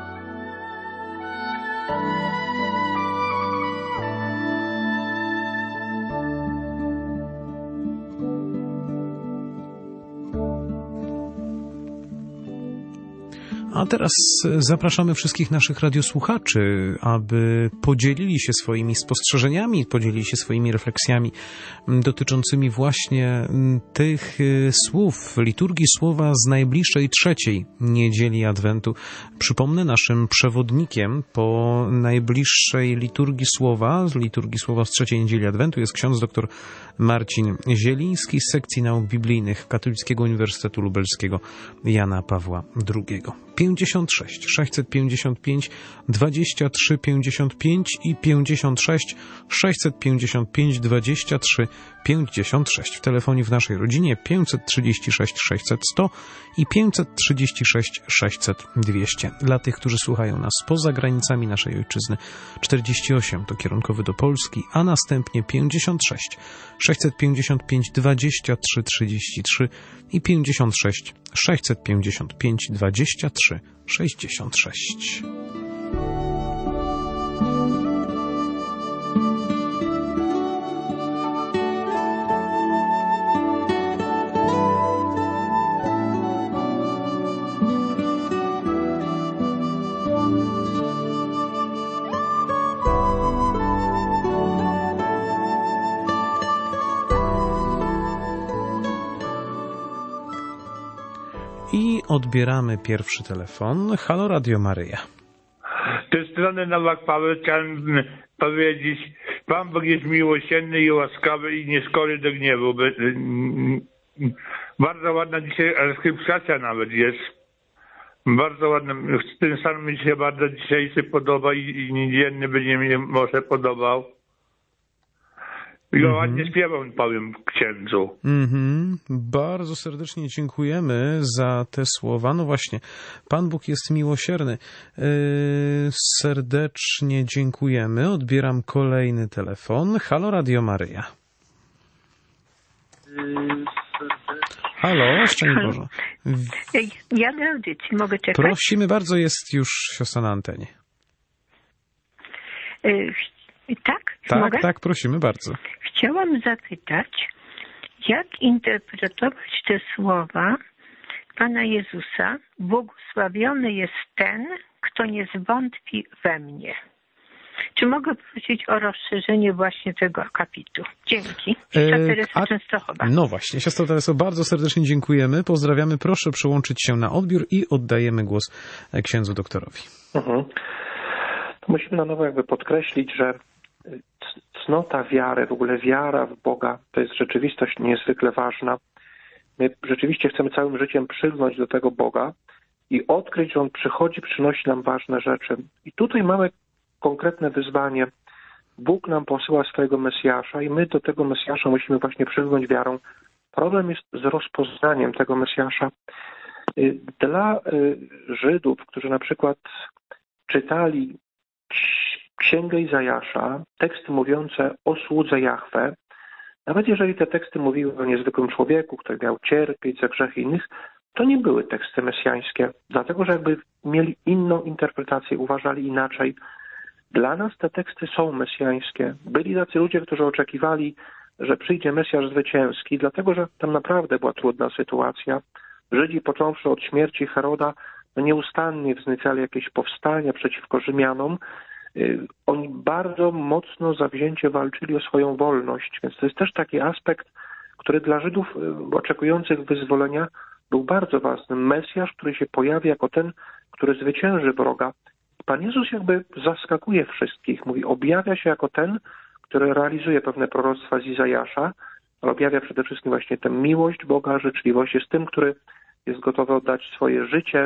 A teraz zapraszamy wszystkich naszych radiosłuchaczy, aby podzielili się swoimi spostrzeżeniami, podzielili się swoimi refleksjami dotyczącymi właśnie tych słów, liturgii słowa z najbliższej trzeciej niedzieli Adwentu. Przypomnę, naszym przewodnikiem po najbliższej liturgii słowa z trzeciej niedzieli Adwentu jest ksiądz dr Marcin Zieliński z sekcji nauk biblijnych Katolickiego Uniwersytetu Lubelskiego Jana Pawła II. 56 655 23 55 i 56 655 23 56. W telefonie w naszej rodzinie 536 600 100 i 536 600 200. Dla tych, którzy słuchają nas poza granicami naszej ojczyzny, 48 to kierunkowy do Polski, a następnie 56 655 23 33 i 56 655 23 66. I odbieramy pierwszy telefon. Halo, Radio Maryja. Z tej strony Nowak Paweł. Chciałem powiedzieć, Pan Bóg jest miłosierny i łaskawy i nieskory do gniewu. Bardzo ładna dzisiaj skryptacja nawet jest. Bardzo ładna. Ten sam mi się bardzo dzisiejszy podoba i niedzielny będzie mi może podobał. I ładnie śpiewam, powiem księdzu. Bardzo serdecznie dziękujemy za te słowa. No właśnie, Pan Bóg jest miłosierny. Serdecznie dziękujemy. Odbieram kolejny telefon. Halo, Radio Maryja. Halo, szczęść Boże. Ja na audycji mogę czekać? Prosimy bardzo, jest już siostra na antenie. Tak? Tak, Mogę? tak, prosimy bardzo. Chciałam zapytać, jak interpretować te słowa Pana Jezusa: błogosławiony jest ten, kto nie zwątpi we mnie. Czy mogę prosić o rozszerzenie właśnie tego akapitu? Dzięki. Siostra Częstochowa. No właśnie, siostra Tereso, bardzo serdecznie dziękujemy. Pozdrawiamy. Proszę przyłączyć się na odbiór i oddajemy głos księdzu doktorowi. Musimy na nowo jakby podkreślić, że cnota wiary, w ogóle wiara w Boga, to jest rzeczywistość niezwykle ważna. My rzeczywiście chcemy całym życiem przylgnąć do tego Boga i odkryć, że On przychodzi, przynosi nam ważne rzeczy. I tutaj mamy konkretne wyzwanie. Bóg nam posyła swojego Mesjasza i my do tego Mesjasza musimy właśnie przylgnąć wiarą. Problem jest z rozpoznaniem tego Mesjasza. Dla Żydów, którzy na przykład czytali Księgę Izajasza, teksty mówiące o słudze Jahwe, nawet jeżeli te teksty mówiły o niezwykłym człowieku, który miał cierpieć za grzechy innych, to nie były teksty mesjańskie, dlatego że jakby mieli inną interpretację, uważali inaczej. Dla nas te teksty są mesjańskie. Byli tacy ludzie, którzy oczekiwali, że przyjdzie Mesjasz zwycięski, dlatego że tam naprawdę była trudna sytuacja. Żydzi, począwszy od śmierci Heroda, nieustannie wzniecali jakieś powstania przeciwko Rzymianom. Oni bardzo mocno zawzięcie walczyli o swoją wolność, więc to jest też taki aspekt, który dla Żydów oczekujących wyzwolenia był bardzo ważny. Mesjasz, który się pojawi jako ten, który zwycięży wroga. Pan Jezus jakby zaskakuje wszystkich. Mówi, objawia się jako ten, który realizuje pewne proroctwa z Izajasza, ale objawia przede wszystkim właśnie tę miłość Boga, życzliwość. Jest tym, który jest gotowy oddać swoje życie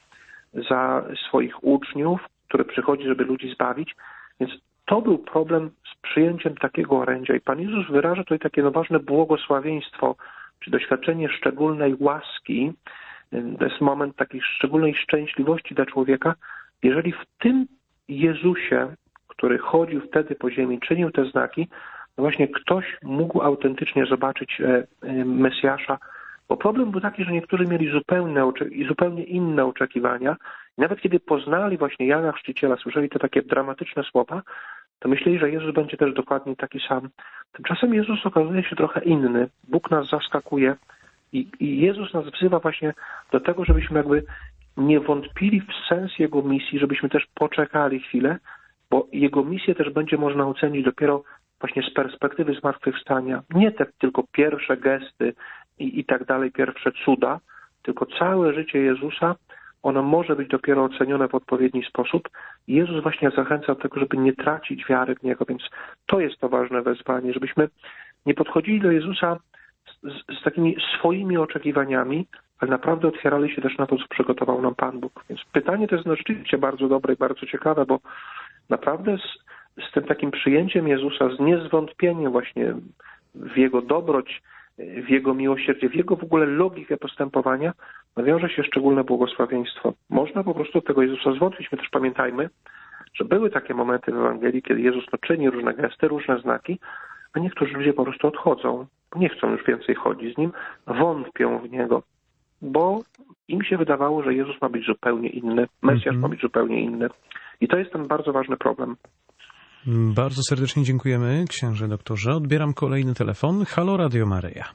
za swoich uczniów, który przychodzi, żeby ludzi zbawić. Więc to był problem z przyjęciem takiego orędzia. I Pan Jezus wyraża tutaj takie ważne błogosławieństwo, czy doświadczenie szczególnej łaski. To jest moment takiej szczególnej szczęśliwości dla człowieka, jeżeli w tym Jezusie, który chodził wtedy po ziemi, czynił te znaki, no właśnie ktoś mógł autentycznie zobaczyć Mesjasza. Bo problem był taki, że niektórzy mieli zupełnie inne oczekiwania. I nawet kiedy poznali właśnie Jana Chrzciciela, słyszeli te takie dramatyczne słowa, to myśleli, że Jezus będzie też dokładnie taki sam. Tymczasem Jezus okazuje się trochę inny. Bóg nas zaskakuje i Jezus nas wzywa właśnie do tego, żebyśmy jakby nie wątpili w sens Jego misji, żebyśmy też poczekali chwilę, bo Jego misję też będzie można ocenić dopiero właśnie z perspektywy zmartwychwstania. Nie te tylko pierwsze gesty i tak dalej, pierwsze cuda, tylko całe życie Jezusa, ono może być dopiero ocenione w odpowiedni sposób. I Jezus właśnie zachęca do tego, żeby nie tracić wiary w Niego, więc to jest to ważne wezwanie, żebyśmy nie podchodzili do Jezusa z takimi swoimi oczekiwaniami, ale naprawdę otwierali się też na to, co przygotował nam Pan Bóg. Więc pytanie to jest rzeczywiście bardzo dobre i bardzo ciekawe, bo naprawdę z tym takim przyjęciem Jezusa, z niezwątpieniem właśnie w Jego dobroć, w Jego miłosierdzie, w Jego w ogóle logikę postępowania, wiąże się szczególne błogosławieństwo. Można po prostu od tego Jezusa zwątpić. My też pamiętajmy, że były takie momenty w Ewangelii, kiedy Jezus czyni różne gesty, różne znaki, a niektórzy ludzie po prostu odchodzą, nie chcą już więcej chodzić z Nim, wątpią w Niego, bo im się wydawało, że Jezus ma być zupełnie inny, Mesjasz ma być zupełnie inny. I to jest ten bardzo ważny problem. Bardzo serdecznie dziękujemy, księże doktorze. Odbieram kolejny telefon. Halo, Radio Maryja.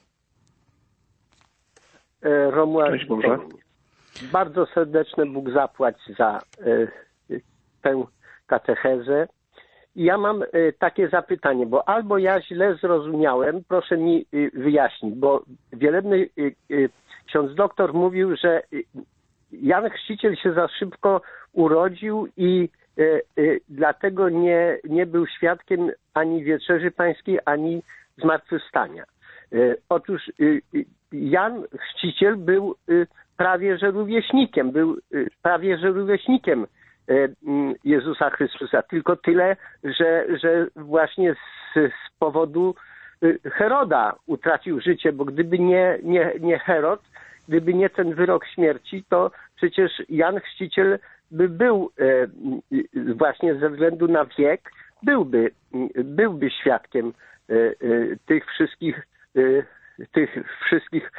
Romuald, bardzo serdeczne Bóg zapłać za tę katechezę. I ja mam takie zapytanie, bo albo ja źle zrozumiałem, proszę mi wyjaśnić, bo wielebny ksiądz doktor mówił, że Jan Chrzciciel się za szybko urodził i dlatego nie był świadkiem ani Wieczerzy Pańskiej, ani zmartwychwstania. Otóż Jan Chrzciciel był prawie że rówieśnikiem Jezusa Chrystusa. Tylko tyle, że właśnie z powodu Heroda utracił życie, bo gdyby nie Herod, gdyby nie ten wyrok śmierci, to przecież Jan Chrzciciel by był właśnie ze względu na wiek, byłby świadkiem tych wszystkich tych wszystkich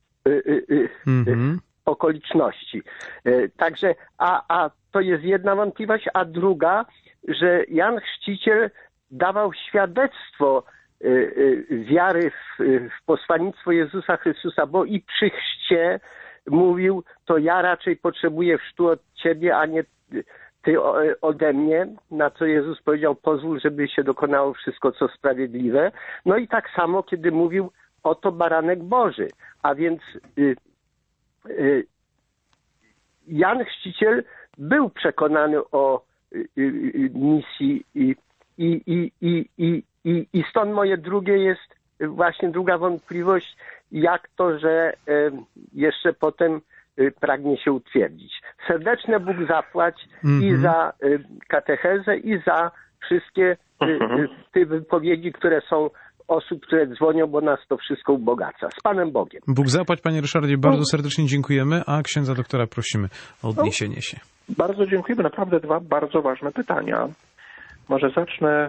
okoliczności. Także, a to jest jedna wątpliwość, a druga, że Jan Chrzciciel dawał świadectwo wiary w posłannictwo Jezusa Chrystusa, bo i przy chrzcie mówił, to ja raczej potrzebuję chrztu od Ciebie, a nie Ty ode mnie, na co Jezus powiedział, pozwól, żeby się dokonało wszystko, co sprawiedliwe. No i tak samo, kiedy mówił, oto baranek Boży. A więc Jan Chrzciciel był przekonany o misji i stąd moje drugie jest właśnie druga wątpliwość, jak to, że jeszcze potem pragnie się utwierdzić. Serdeczne Bóg zapłać i za katechezę, i za wszystkie te wypowiedzi, które są osób, które dzwonią, bo nas to wszystko ubogaca. Z Panem Bogiem. Bóg zapłać, panie Ryszardzie, bardzo serdecznie dziękujemy, a księdza doktora prosimy o odniesienie się. Bardzo dziękujemy. Naprawdę dwa bardzo ważne pytania. Może zacznę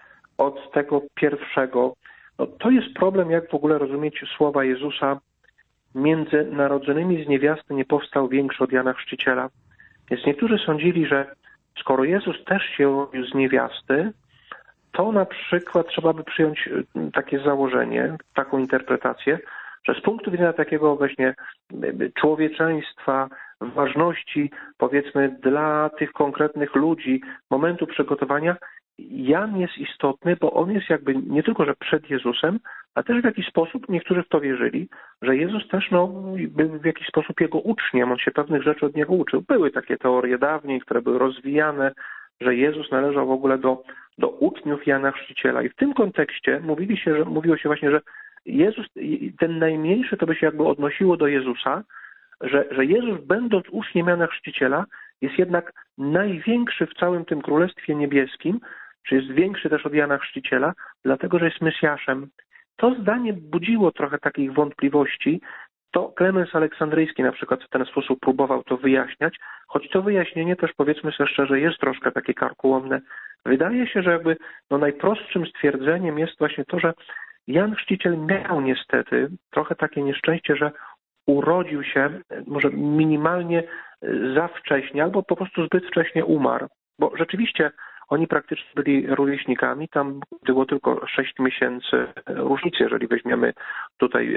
od tego pierwszego. No, to jest problem, jak w ogóle rozumieć słowa Jezusa: między narodzonymi z niewiasty nie powstał większy od Jana Chrzciciela. Więc niektórzy sądzili, że skoro Jezus też się rodził z niewiasty, to na przykład trzeba by przyjąć takie założenie, taką interpretację, że z punktu widzenia takiego właśnie człowieczeństwa, ważności, powiedzmy, dla tych konkretnych ludzi, momentu przygotowania, Jan jest istotny, bo on jest jakby nie tylko, że przed Jezusem, a też w jakiś sposób, niektórzy w to wierzyli, że Jezus też był w jakiś sposób jego uczniem, on się pewnych rzeczy od niego uczył. Były takie teorie dawniej, które były rozwijane, że Jezus należał w ogóle do uczniów Jana Chrzciciela. I w tym kontekście mówiło się właśnie, że Jezus, ten najmniejszy, to by się jakby odnosiło do Jezusa, że Jezus, będąc uczniem Jana Chrzciciela, jest jednak największy w całym tym Królestwie Niebieskim, czy jest większy też od Jana Chrzciciela, dlatego że jest Mesjaszem. To zdanie budziło trochę takich wątpliwości. To Klemens Aleksandryjski na przykład w ten sposób próbował to wyjaśniać, choć to wyjaśnienie też, powiedzmy sobie szczerze, jest troszkę takie karkołomne. Wydaje się, że jakby najprostszym stwierdzeniem jest właśnie to, że Jan Chrzciciel miał niestety trochę takie nieszczęście, że urodził się może minimalnie za wcześnie, albo po prostu zbyt wcześnie umarł, bo rzeczywiście oni praktycznie byli rówieśnikami, tam było tylko 6 miesięcy różnicy, jeżeli weźmiemy tutaj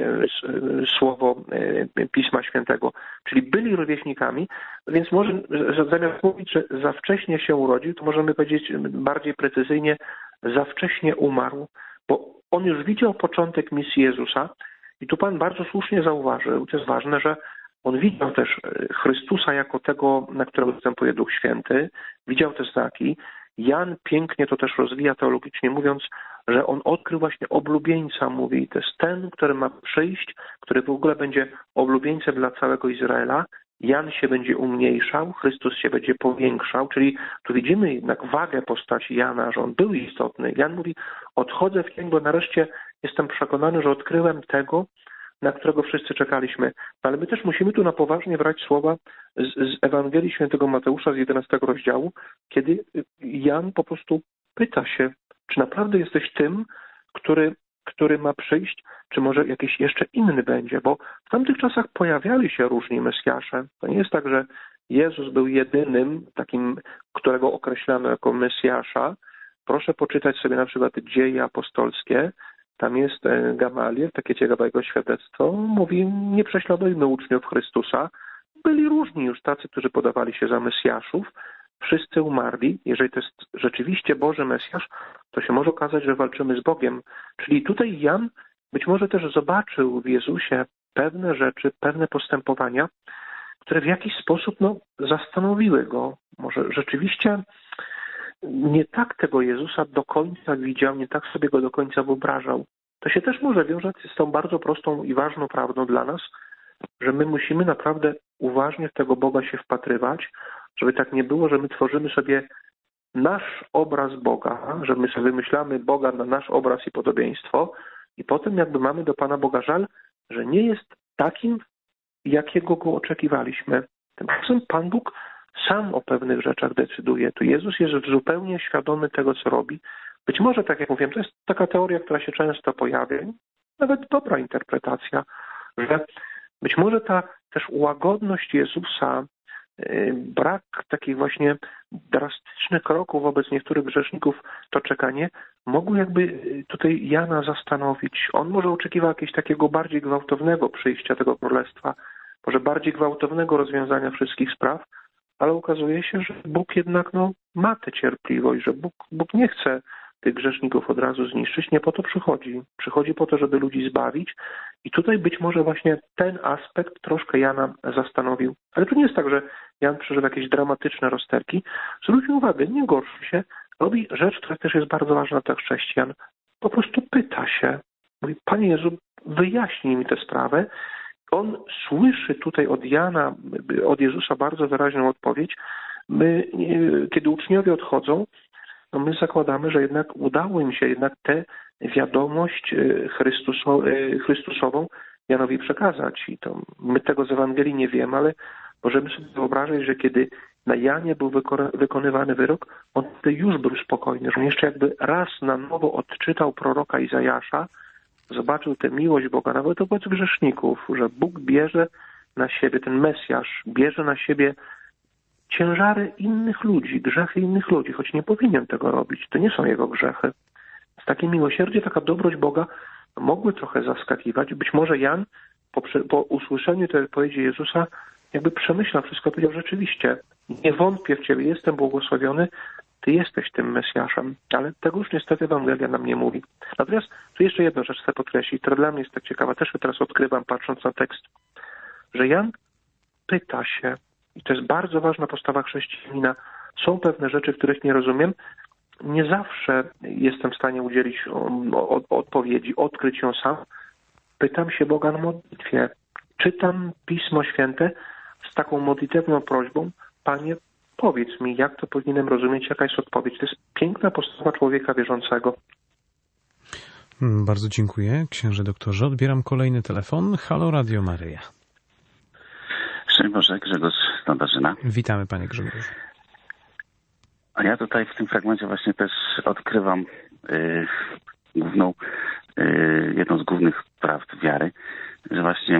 słowo Pisma Świętego, czyli byli rówieśnikami, więc może zamiast mówić, że za wcześnie się urodził, to możemy powiedzieć bardziej precyzyjnie, za wcześnie umarł, bo on już widział początek misji Jezusa i tu Pan bardzo słusznie zauważył, to jest ważne, że on widział też Chrystusa jako tego, na którego występuje Duch Święty, widział te znaki. Jan pięknie to też rozwija teologicznie, mówiąc, że on odkrył właśnie oblubieńca, mówi, to jest ten, który ma przyjść, który w ogóle będzie oblubieńcem dla całego Izraela. Jan się będzie umniejszał, Chrystus się będzie powiększał, czyli tu widzimy jednak wagę postaci Jana, że on był istotny. Jan mówi, odchodzę w cień, bo nareszcie jestem przekonany, że odkryłem tego, na którego wszyscy czekaliśmy. Ale my też musimy tu na poważnie brać słowa z Ewangelii Świętego Mateusza z 11 rozdziału, kiedy Jan po prostu pyta się, czy naprawdę jesteś tym, który ma przyjść, czy może jakiś jeszcze inny będzie, bo w tamtych czasach pojawiali się różni Mesjasze. To nie jest tak, że Jezus był jedynym takim, którego określano jako Mesjasza. Proszę poczytać sobie na przykład Dzieje apostolskie. Tam jest Gamaliel, takie ciekawe jego świadectwo. Mówi, nie prześladujmy uczniów Chrystusa. Byli różni już tacy, którzy podawali się za Mesjaszów. Wszyscy umarli. Jeżeli to jest rzeczywiście Boży Mesjasz, to się może okazać, że walczymy z Bogiem. Czyli tutaj Jan być może też zobaczył w Jezusie pewne rzeczy, pewne postępowania, które w jakiś sposób zastanowiły go. Może rzeczywiście nie tak tego Jezusa do końca widział, nie tak sobie go do końca wyobrażał. To się też może wiązać z tą bardzo prostą i ważną prawdą dla nas, że my musimy naprawdę uważnie w tego Boga się wpatrywać, żeby tak nie było, że my tworzymy sobie nasz obraz Boga, że my sobie wymyślamy Boga na nasz obraz i podobieństwo i potem jakby mamy do Pana Boga żal, że nie jest takim, jakiego go oczekiwaliśmy. Tymczasem Pan Bóg sam o pewnych rzeczach decyduje. Tu Jezus jest zupełnie świadomy tego, co robi. Być może, tak jak mówiłem, to jest taka teoria, która się często pojawia. nawet dobra interpretacja, że być może ta też łagodność Jezusa, brak takich właśnie drastycznych kroków wobec niektórych grzeszników, to czekanie, mogło jakby tutaj Jana zastanowić. On może oczekiwał jakiegoś takiego bardziej gwałtownego przyjścia tego królestwa, może bardziej gwałtownego rozwiązania wszystkich spraw, ale okazuje się, że Bóg jednak ma tę cierpliwość, że Bóg nie chce tych grzeszników od razu zniszczyć, nie po to przychodzi. Przychodzi po to, żeby ludzi zbawić i tutaj być może właśnie ten aspekt troszkę Jana zastanowił. Ale to nie jest tak, że Jan przeżywa jakieś dramatyczne rozterki. Zwróćmy uwagę, nie gorszy się, robi rzecz, która też jest bardzo ważna dla chrześcijan. Po prostu pyta się, mówi, Panie Jezu, wyjaśnij mi tę sprawę. On słyszy tutaj od Jana, od Jezusa bardzo wyraźną odpowiedź. My, kiedy uczniowie odchodzą, my zakładamy, że jednak udało im się jednak tę wiadomość Chrystusową Janowi przekazać. I to my tego z Ewangelii nie wiemy, ale możemy sobie wyobrazić, że kiedy na Janie był wykonywany wyrok, on wtedy już był spokojny, że on jeszcze jakby raz na nowo odczytał proroka Izajasza, zobaczył tę miłość Boga, nawet wobec grzeszników, że Bóg bierze na siebie, ten Mesjasz bierze na siebie ciężary innych ludzi, grzechy innych ludzi, choć nie powinien tego robić. To nie są jego grzechy. Więc takie miłosierdzie, taka dobroć Boga mogły trochę zaskakiwać. Być może Jan po usłyszeniu tej odpowiedzi Jezusa jakby przemyślał wszystko, powiedział, rzeczywiście, nie wątpię w Ciebie, jestem błogosławiony, Ty jesteś tym Mesjaszem, ale tego już niestety Ewangelia nam nie mówi. Natomiast tu jeszcze jedną rzecz chcę podkreślić, która dla mnie jest tak ciekawa, też teraz odkrywam, patrząc na tekst, że Jan pyta się, i to jest bardzo ważna postawa chrześcijanina, są pewne rzeczy, których nie rozumiem, nie zawsze jestem w stanie udzielić odpowiedzi, odkryć ją sam. Pytam się Boga na modlitwie, czytam Pismo Święte z taką modlitewną prośbą, Panie, powiedz mi, jak to powinienem rozumieć, jaka jest odpowiedź. To jest piękna postawa człowieka wierzącego. Bardzo dziękuję, księże doktorze. Odbieram kolejny telefon. Halo, Radio Maryja. Szczęść Boże, Grzegorz Stądarzyna. Witamy, panie Grzegorzu. A ja tutaj w tym fragmencie właśnie też odkrywam jedną z głównych prawd wiary, że właśnie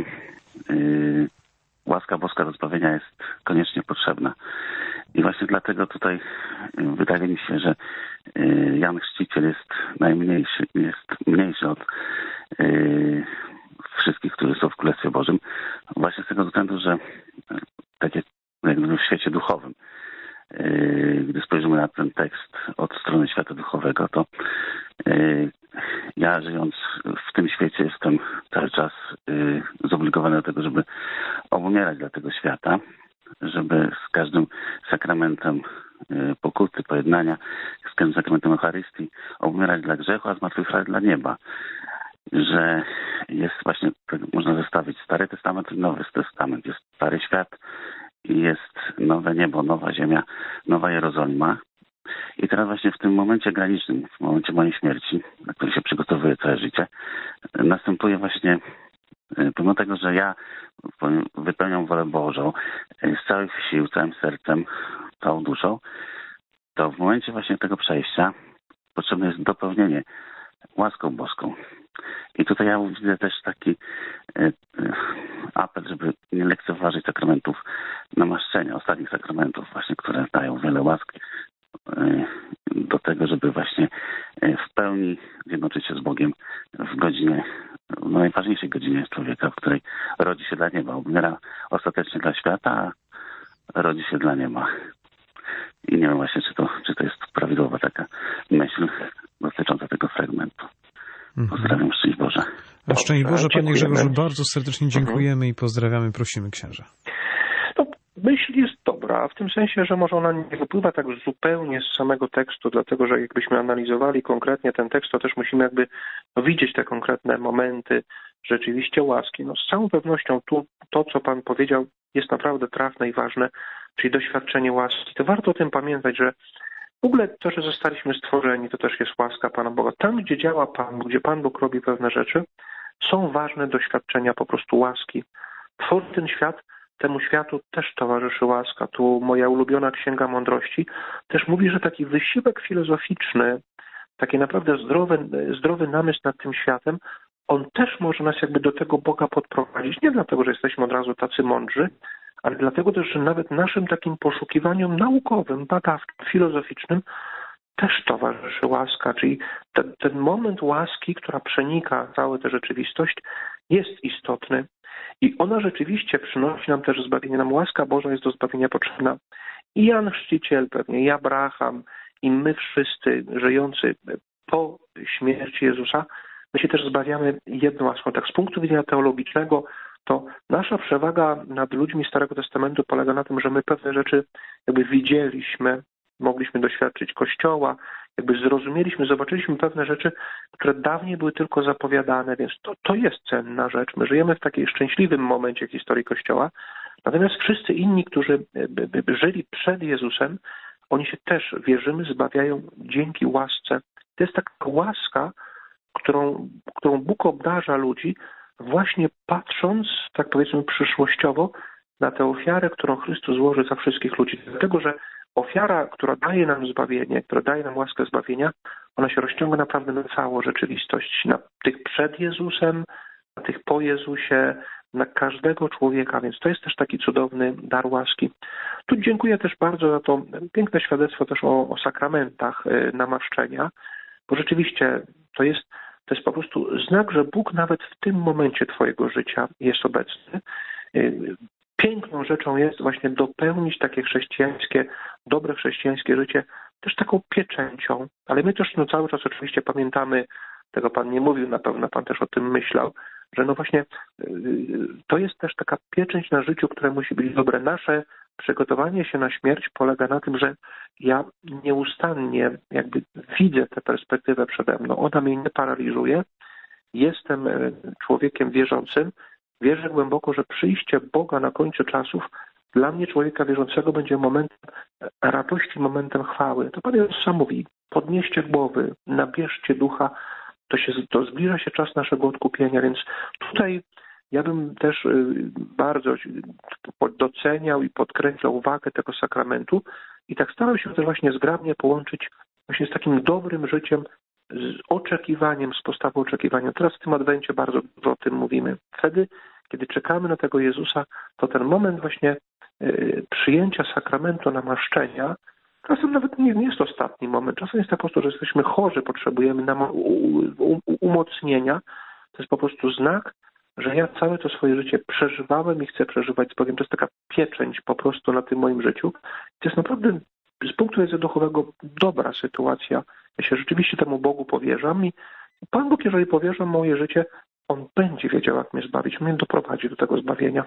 łaska boska do zbawienia jest koniecznie potrzebna. I właśnie dlatego tutaj wydaje mi się, że Jan Chrzciciel jest mniejszy od wszystkich, którzy są w Królestwie Bożym. Właśnie z tego względu, że tak jak w świecie duchowym, gdy spojrzymy na ten tekst od strony świata duchowego, to ja żyjąc w tym świecie jestem cały czas zobligowany do tego, żeby obumierać dla tego świata, żeby z każdym sakramentem pokuty, pojednania, z każdym sakramentem Eucharystii obumierać dla grzechu, a zmartwychwstać dla nieba. Że jest właśnie, tak można zestawić Stary Testament i Nowy Testament. Jest Stary Świat i jest nowe niebo, nowa ziemia, nowa Jerozolima. I teraz właśnie w tym momencie granicznym, w momencie mojej śmierci, na który się przygotowuję całe życie, następuje właśnie, pomimo tego, że ja wypełniam wolę Bożą z całych sił, całym sercem, całą duszą, to w momencie właśnie tego przejścia potrzebne jest dopełnienie łaską boską. I tutaj ja widzę też taki apel, żeby nie lekceważyć sakramentów namaszczenia, ostatnich sakramentów właśnie, które dają wiele łask do tego, żeby właśnie w pełni zjednoczyć się z Bogiem w godzinie, w najważniejszej godzinie człowieka, w której rodzi się dla nieba. Umiera ostatecznie dla świata, a rodzi się dla nieba. I nie wiem właśnie, czy to jest prawidłowa taka myśl dotycząca tego fragmentu. Pozdrawiam, szczęść Boże. Szczęść Boże, panie Grzegorzu, bardzo serdecznie dziękujemy i pozdrawiamy, prosimy księża. No, myśl jest dobra, w tym sensie, że może ona nie wypływa tak zupełnie z samego tekstu, dlatego że jakbyśmy analizowali konkretnie ten tekst, to też musimy jakby widzieć te konkretne momenty rzeczywiście łaski. No, z całą pewnością to, co pan powiedział, jest naprawdę trafne i ważne, czyli doświadczenie łaski. To warto o tym pamiętać, że w ogóle to, że zostaliśmy stworzeni, to też jest łaska Pana Boga. Tam, gdzie działa Pan, gdzie Pan Bóg robi pewne rzeczy, są ważne doświadczenia po prostu łaski. Tworzy ten świat, temu światu też towarzyszy łaska. Tu moja ulubiona Księga Mądrości też mówi, że taki wysiłek filozoficzny, taki naprawdę zdrowy namysł nad tym światem on też może nas jakby do tego Boga podprowadzić. Nie dlatego, że jesteśmy od razu tacy mądrzy, ale dlatego też, że nawet naszym takim poszukiwaniom naukowym, badawczym, filozoficznym też towarzyszy łaska. Czyli ten moment łaski, która przenika całą tę rzeczywistość, jest istotny. I ona rzeczywiście przynosi nam też zbawienie. Nam łaska Boża jest do zbawienia potrzebna. I Jan Chrzciciel pewnie, i Abraham, i my wszyscy żyjący po śmierci Jezusa, my się też zbawiamy jedną łaską. Tak z punktu widzenia teologicznego, to nasza przewaga nad ludźmi Starego Testamentu polega na tym, że my pewne rzeczy jakby widzieliśmy, mogliśmy doświadczyć Kościoła, jakby zrozumieliśmy, zobaczyliśmy pewne rzeczy, które dawniej były tylko zapowiadane, więc to jest cenna rzecz. My żyjemy w takiej szczęśliwym momencie historii Kościoła, natomiast wszyscy inni, którzy żyli przed Jezusem, oni się też, wierzymy, zbawiają dzięki łasce. To jest taka łaska, którą Bóg obdarza ludzi, właśnie patrząc, tak powiedzmy przyszłościowo, na tę ofiarę, którą Chrystus złoży za wszystkich ludzi. Dlatego, że ofiara, która daje nam zbawienie, która daje nam łaskę zbawienia, ona się rozciąga naprawdę na całą rzeczywistość. Na tych przed Jezusem, na tych po Jezusie, na każdego człowieka, więc to jest też taki cudowny dar łaski. Tu dziękuję też bardzo za to piękne świadectwo też o sakramentach namaszczenia, bo rzeczywiście to jest po prostu znak, że Bóg nawet w tym momencie twojego życia jest obecny. Piękną rzeczą jest właśnie dopełnić takie chrześcijańskie, dobre chrześcijańskie życie też taką pieczęcią, ale my też cały czas oczywiście pamiętamy, tego Pan nie mówił, na pewno Pan też o tym myślał, że no właśnie to jest też taka pieczęć na życiu, które musi być dobre. Nasze przygotowanie się na śmierć polega na tym, że ja nieustannie jakby widzę tę perspektywę przede mną. Ona mnie nie paraliżuje. Jestem człowiekiem wierzącym. Wierzę głęboko, że przyjście Boga na końcu czasów dla mnie, człowieka wierzącego, będzie momentem radości, momentem chwały. To Pan Jezus sam mówi, podnieście głowy, nabierzcie ducha, to zbliża się czas naszego odkupienia, więc tutaj ja bym też bardzo doceniał i podkreślał wagę tego sakramentu i tak starał się też właśnie zgrabnie połączyć właśnie z takim dobrym życiem, z oczekiwaniem, z postawą oczekiwania. Teraz w tym Adwencie bardzo dużo o tym mówimy. Wtedy, kiedy czekamy na tego Jezusa, to ten moment właśnie przyjęcia sakramentu namaszczenia, czasem nawet nie jest ostatni moment, czasem jest tak po prostu, że jesteśmy chorzy, potrzebujemy umocnienia. To jest po prostu znak, że ja całe to swoje życie przeżywałem i chcę przeżywać z Bogiem. To jest taka pieczęć po prostu na tym moim życiu. To jest naprawdę z punktu widzenia duchowego dobra sytuacja. Ja się rzeczywiście temu Bogu powierzam i Pan Bóg, jeżeli powierzam moje życie, On będzie wiedział, jak mnie zbawić. Mnie doprowadzi do tego zbawienia.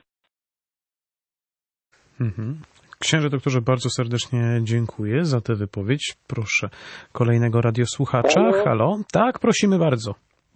Księże doktorze, bardzo serdecznie dziękuję za tę wypowiedź. Proszę kolejnego radiosłuchacza. Halo? Tak, prosimy bardzo.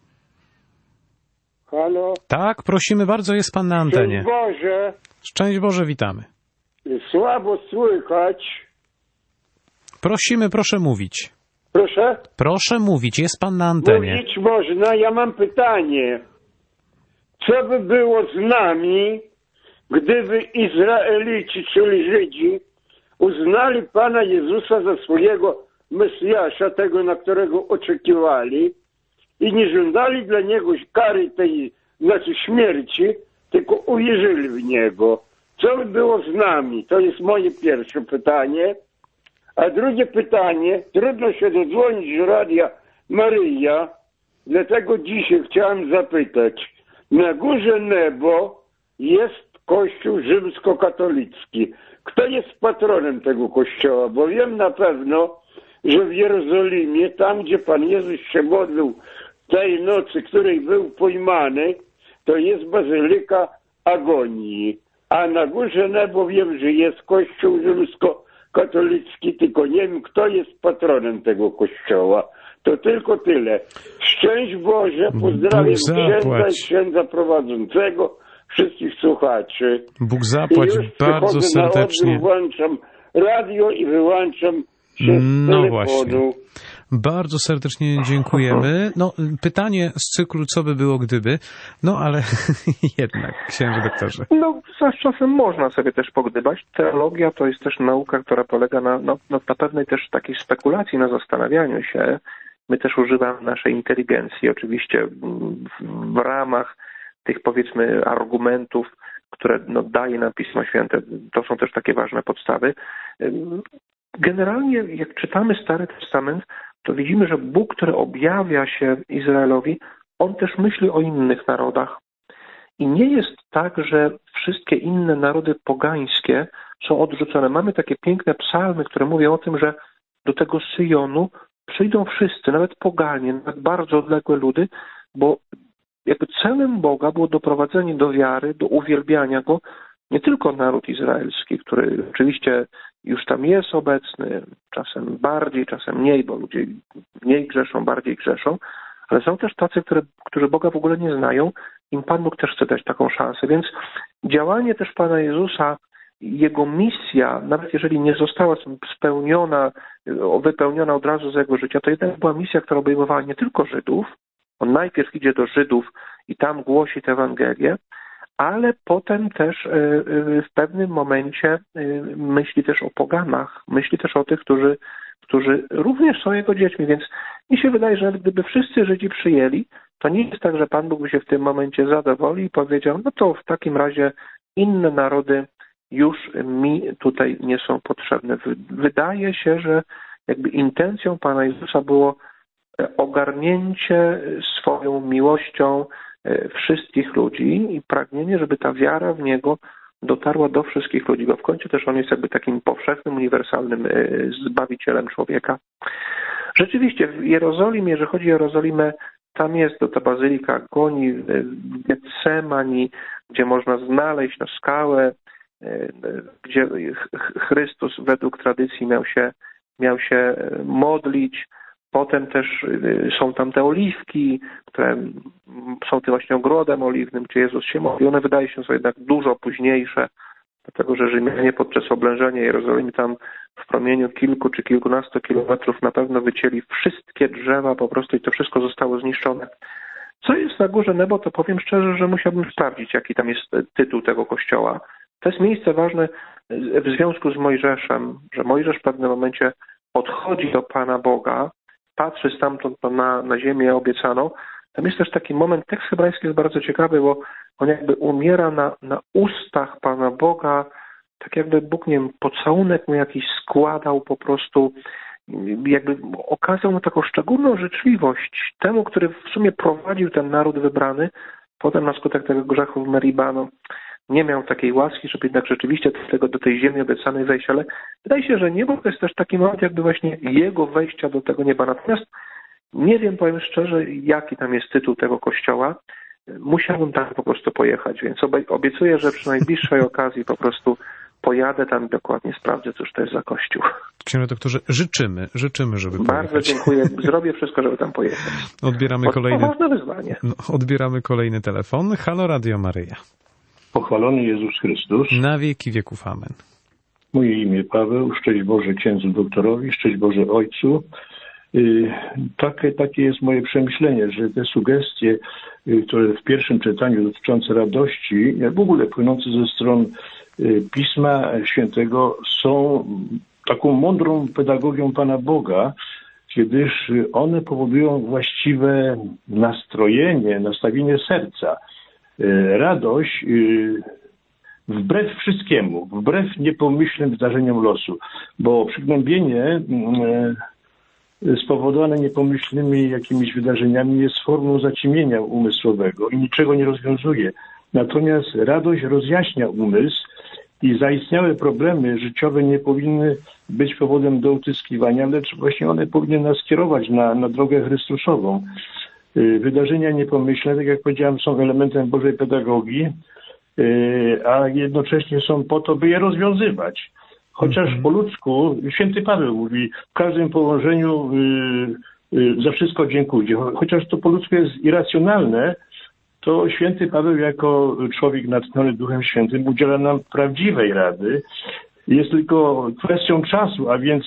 Halo? Tak, prosimy bardzo, jest Pan na antenie. Szczęść Boże. Szczęść Boże, witamy. Słabo słychać. Prosimy, proszę mówić. Proszę? Proszę mówić, jest Pan na antenie. Mówić można, ja mam pytanie. Co by było z nami, gdyby Izraelici, czyli Żydzi, uznali Pana Jezusa za swojego Mesjasza, tego, na którego oczekiwali, i nie żądali dla Niego kary tej, znaczy śmierci, tylko uwierzyli w Niego. Co by było z nami? To jest moje pierwsze pytanie. A drugie pytanie, trudno się dodzwonić do Radia Maryja, dlatego dzisiaj chciałem zapytać. Na górze Nebo jest Kościół rzymskokatolicki. Kto jest patronem tego kościoła? Bo wiem na pewno, że w Jerozolimie, tam gdzie Pan Jezus się modlił tej nocy, której był pojmany, to jest Bazylika Agonii. A na górze Nebo wiem, że jest Kościół rzymskokatolicki, tylko nie wiem, kto jest patronem tego kościoła. To tylko tyle. Szczęść Boże, pozdrawiam księdza i księdza prowadzącego, wszystkich słuchaczy. Bóg zapłać bardzo serdecznie. Włączam radio i wyłączam się z telefonu. Właśnie. Bardzo serdecznie dziękujemy. No, pytanie z cyklu, co by było gdyby, no ale jednak, księże doktorze. No, czasem można sobie też pogdybać. Teologia to jest też nauka, która polega na pewnej też takiej spekulacji, na zastanawianiu się. my też używamy naszej inteligencji, oczywiście w ramach tych, powiedzmy, argumentów, które daje nam Pismo Święte. To są też takie ważne podstawy. Generalnie, jak czytamy Stary Testament, to widzimy, że Bóg, który objawia się Izraelowi, On też myśli o innych narodach. I nie jest tak, że wszystkie inne narody pogańskie są odrzucone. Mamy takie piękne psalmy, które mówią o tym, że do tego Syjonu przyjdą wszyscy, nawet poganie, nawet bardzo odległe ludy, bo jakby celem Boga było doprowadzenie do wiary, do uwielbiania Go, nie tylko naród izraelski, który oczywiście już tam jest obecny, czasem bardziej, czasem mniej, bo ludzie mniej grzeszą, bardziej grzeszą, ale są też tacy, którzy Boga w ogóle nie znają. Im Pan Bóg też chce dać taką szansę. Więc działanie też Pana Jezusa, Jego misja, nawet jeżeli nie została wypełniona od razu z Jego życia, to jednak była misja, która obejmowała nie tylko Żydów. On najpierw idzie do Żydów i tam głosi tę Ewangelię, ale potem też w pewnym momencie myśli też o poganach, myśli też o tych, którzy również są Jego dziećmi, więc mi się wydaje, że gdyby wszyscy Żydzi przyjęli, to nie jest tak, że Pan Bóg by się w tym momencie zadowolił i powiedział, no to w takim razie inne narody już mi tutaj nie są potrzebne. Wydaje się, że jakby intencją Pana Jezusa było ogarnięcie swoją miłością wszystkich ludzi i pragnienie, żeby ta wiara w Niego dotarła do wszystkich ludzi, bo w końcu też On jest jakby takim powszechnym, uniwersalnym Zbawicielem człowieka. Rzeczywiście w Jerozolimie, jeżeli chodzi o Jerozolimę, tam jest ta bazylika Goni w Getsemani, gdzie można znaleźć skałę, gdzie Chrystus według tradycji miał się modlić. Potem też są tam te oliwki, które są tym właśnie ogrodem oliwnym, gdzie Jezus się modli. One wydaje się są jednak dużo późniejsze, dlatego że Rzymianie podczas oblężenia Jerozolimy tam w promieniu kilku czy kilkunastu kilometrów na pewno wycięli wszystkie drzewa po prostu i to wszystko zostało zniszczone. Co jest na górze Nebo, to powiem szczerze, że musiałbym sprawdzić, jaki tam jest tytuł tego kościoła. To jest miejsce ważne w związku z Mojżeszem, że Mojżesz w pewnym momencie odchodzi do Pana Boga, patrzy stamtąd na ziemię obiecaną. Tam jest też taki moment, tekst hebrajski jest bardzo ciekawy, bo on jakby umiera na ustach Pana Boga, tak jakby Bóg, nie wiem, pocałunek mu jakiś składał po prostu, jakby okazał mu taką szczególną życzliwość temu, który w sumie prowadził ten naród wybrany, potem na skutek tego grzechu w Meribano nie miał takiej łaski, żeby jednak rzeczywiście do tej ziemi obiecanej wejść, ale wydaje się, że niebo to jest też taki moment jakby właśnie jego wejścia do tego nieba. Natomiast nie wiem, powiem szczerze, jaki tam jest tytuł tego kościoła. Musiałbym tam po prostu pojechać, więc obiecuję, że przy najbliższej okazji po prostu pojadę tam i dokładnie sprawdzę, cóż to jest za kościół. Księże doktorze, życzymy, żeby pojechać. Bardzo dziękuję. Zrobię wszystko, żeby tam pojechać. Odbieramy kolejny telefon. Halo Radio Maryja. Pochwalony Jezus Chrystus. Na wieki wieków. Amen. Moje imię Paweł. Szczęść Boże księdzu doktorowi. Szczęść Boże ojcu. Takie jest moje przemyślenie, że te sugestie, które w pierwszym czytaniu dotyczące radości, w ogóle płynące ze stron Pisma Świętego, są taką mądrą pedagogią Pana Boga, kiedyż one powodują właściwe nastawienie serca. Radość wbrew wszystkiemu, wbrew niepomyślnym zdarzeniom losu, bo przygnębienie spowodowane niepomyślnymi jakimiś wydarzeniami jest formą zaciemienia umysłowego i niczego nie rozwiązuje. Natomiast radość rozjaśnia umysł i zaistniałe problemy życiowe nie powinny być powodem do utyskiwania, lecz właśnie one powinny nas kierować na drogę Chrystusową. Wydarzenia niepomyślne, tak jak powiedziałem, są elementem Bożej pedagogii, a jednocześnie są po to, by je rozwiązywać. Chociaż po ludzku, święty Paweł mówi, w każdym położeniu za wszystko dziękuję. Chociaż to po ludzku jest irracjonalne, to święty Paweł jako człowiek natchniony Duchem Świętym udziela nam prawdziwej rady. Jest tylko kwestią czasu, a więc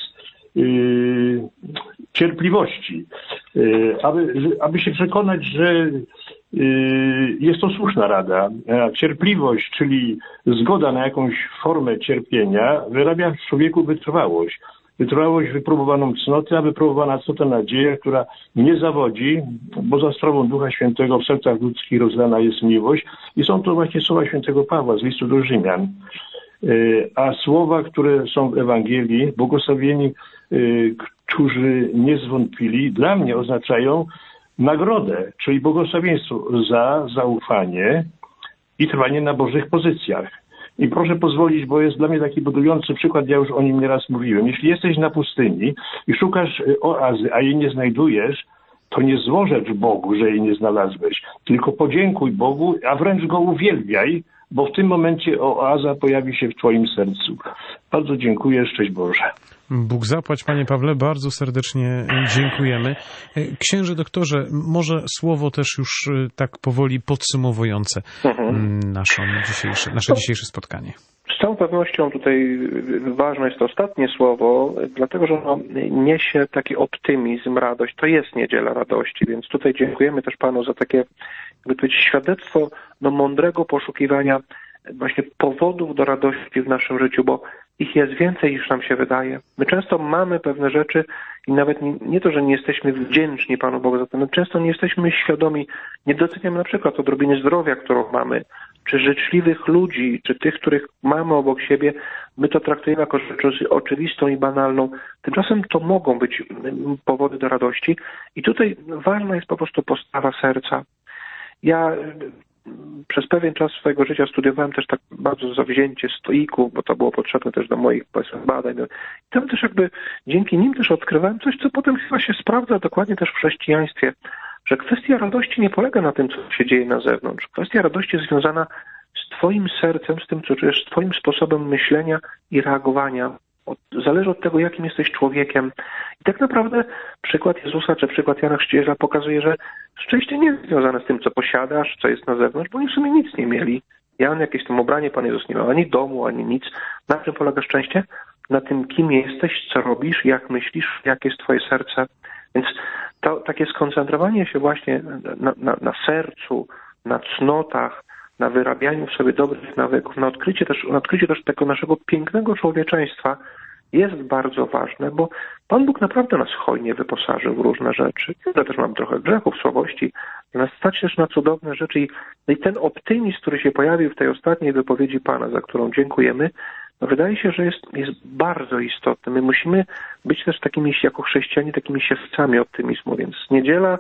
cierpliwości, aby się przekonać, że jest to słuszna rada. Cierpliwość, czyli zgoda na jakąś formę cierpienia, wyrabia w człowieku wytrwałość. wytrwałość wypróbowaną cnotę, a wypróbowana cnota nadzieja, która nie zawodzi, bo za sprawą Ducha Świętego w sercach ludzkich rozlana jest miłość. I są to właśnie słowa świętego Pawła z listu do Rzymian. A słowa, które są w Ewangelii, błogosławieni, którzy nie zwątpili, dla mnie oznaczają nagrodę, czyli błogosławieństwo za zaufanie i trwanie na Bożych pozycjach. I proszę pozwolić, bo jest dla mnie taki budujący przykład, ja już o nim nieraz mówiłem. Jeśli jesteś na pustyni i szukasz oazy, a jej nie znajdujesz, to nie złorzecz Bogu, że jej nie znalazłeś, tylko podziękuj Bogu, a wręcz Go uwielbiaj, bo w tym momencie oaza pojawi się w Twoim sercu. Bardzo dziękuję, szczęść Boże. Bóg zapłać, panie Pawle, bardzo serdecznie dziękujemy. Księże doktorze, może słowo też już tak powoli podsumowujące nasze dzisiejsze spotkanie. Z całą pewnością tutaj ważne jest to ostatnie słowo, dlatego że ono niesie taki optymizm, radość. To jest niedziela radości, więc tutaj dziękujemy też Panu za takie, jakby powiedzieć, świadectwo mądrego poszukiwania właśnie powodów do radości w naszym życiu, bo ich jest więcej niż nam się wydaje. My często mamy pewne rzeczy i nawet nie to, że nie jesteśmy wdzięczni Panu Bogu za to, my często nie jesteśmy świadomi, nie doceniamy na przykład odrobiny zdrowia, którą mamy, czy życzliwych ludzi, czy tych, których mamy obok siebie, my to traktujemy jako rzecz oczywistą i banalną. Tymczasem to mogą być powody do radości i tutaj ważna jest po prostu postawa serca. Ja przez pewien czas swojego życia studiowałem też tak bardzo zawzięcie stoików, bo to było potrzebne też do moich badań. I tam też jakby dzięki nim też odkrywałem coś, co potem chyba się sprawdza dokładnie też w chrześcijaństwie, że kwestia radości nie polega na tym, co się dzieje na zewnątrz. Kwestia radości jest związana z Twoim sercem, z tym, co czujesz, z Twoim sposobem myślenia i reagowania. Zależy od tego, jakim jesteś człowiekiem. I tak naprawdę przykład Jezusa czy przykład Jana Chrzciciela pokazuje, że szczęście nie jest związane z tym, co posiadasz, co jest na zewnątrz, bo oni w sumie nic nie mieli. Jan jakieś tam ubranie, Pan Jezus nie miał ani domu, ani nic. Na czym polega szczęście? Na tym, kim jesteś, co robisz, jak myślisz, jakie jest Twoje serce. Więc to takie skoncentrowanie się właśnie na sercu, na cnotach, na wyrabianiu w sobie dobrych nawyków, na odkrycie też tego naszego pięknego człowieczeństwa jest bardzo ważne, bo Pan Bóg naprawdę nas hojnie wyposażył w różne rzeczy. Ja też mam trochę grzechów, słabości, nas stać też na cudowne rzeczy i ten optymizm, który się pojawił w tej ostatniej wypowiedzi Pana, za którą dziękujemy, no wydaje się, że jest bardzo istotny. My musimy być też takimi, jako chrześcijanie, takimi siewcami optymizmu, więc niedziela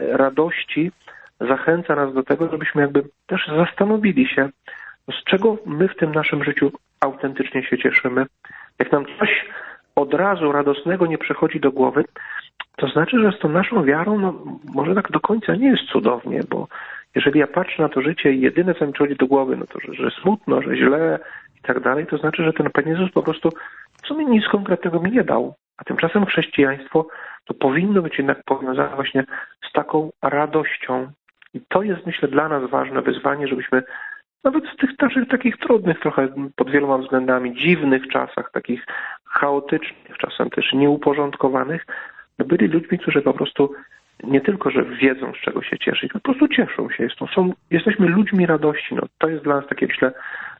radości zachęca nas do tego, żebyśmy jakby też zastanowili się, z czego my w tym naszym życiu autentycznie się cieszymy. Jak nam coś od razu radosnego nie przychodzi do głowy, to znaczy, że z tą naszą wiarą, no może tak do końca nie jest cudownie, bo jeżeli ja patrzę na to życie i jedyne, co mi przychodzi do głowy, no to, że smutno, że źle i tak dalej, to znaczy, że ten Pan Jezus po prostu w sumie nic konkretnego mi nie dał. A tymczasem chrześcijaństwo to powinno być jednak powiązane właśnie z taką radością. I to jest, myślę, dla nas ważne wyzwanie, żebyśmy nawet w tych naszych takich trudnych, trochę pod wieloma względami, dziwnych czasach, takich chaotycznych, czasem też nieuporządkowanych, byli ludźmi, którzy po prostu nie tylko, że wiedzą, z czego się cieszyć, po prostu cieszą się. Jesteśmy ludźmi radości. No, to jest dla nas takie, myślę,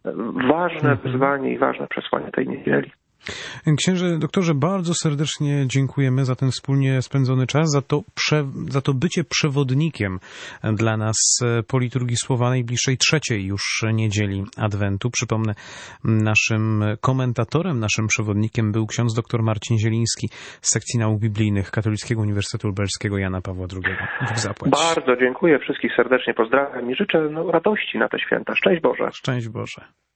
ważne wyzwanie i ważne przesłanie tej niedzieli. Księże doktorze, bardzo serdecznie dziękujemy za ten wspólnie spędzony czas, za to bycie przewodnikiem dla nas po liturgii słowa najbliższej trzeciej już niedzieli Adwentu. Przypomnę, naszym komentatorem, naszym przewodnikiem był ksiądz dr Marcin Zieliński z sekcji nauk biblijnych Katolickiego Uniwersytetu Lubelskiego Jana Pawła II. Bóg zapłać. Bardzo dziękuję, wszystkich serdecznie pozdrawiam i życzę radości na te święta. Szczęść Boże. Szczęść Boże.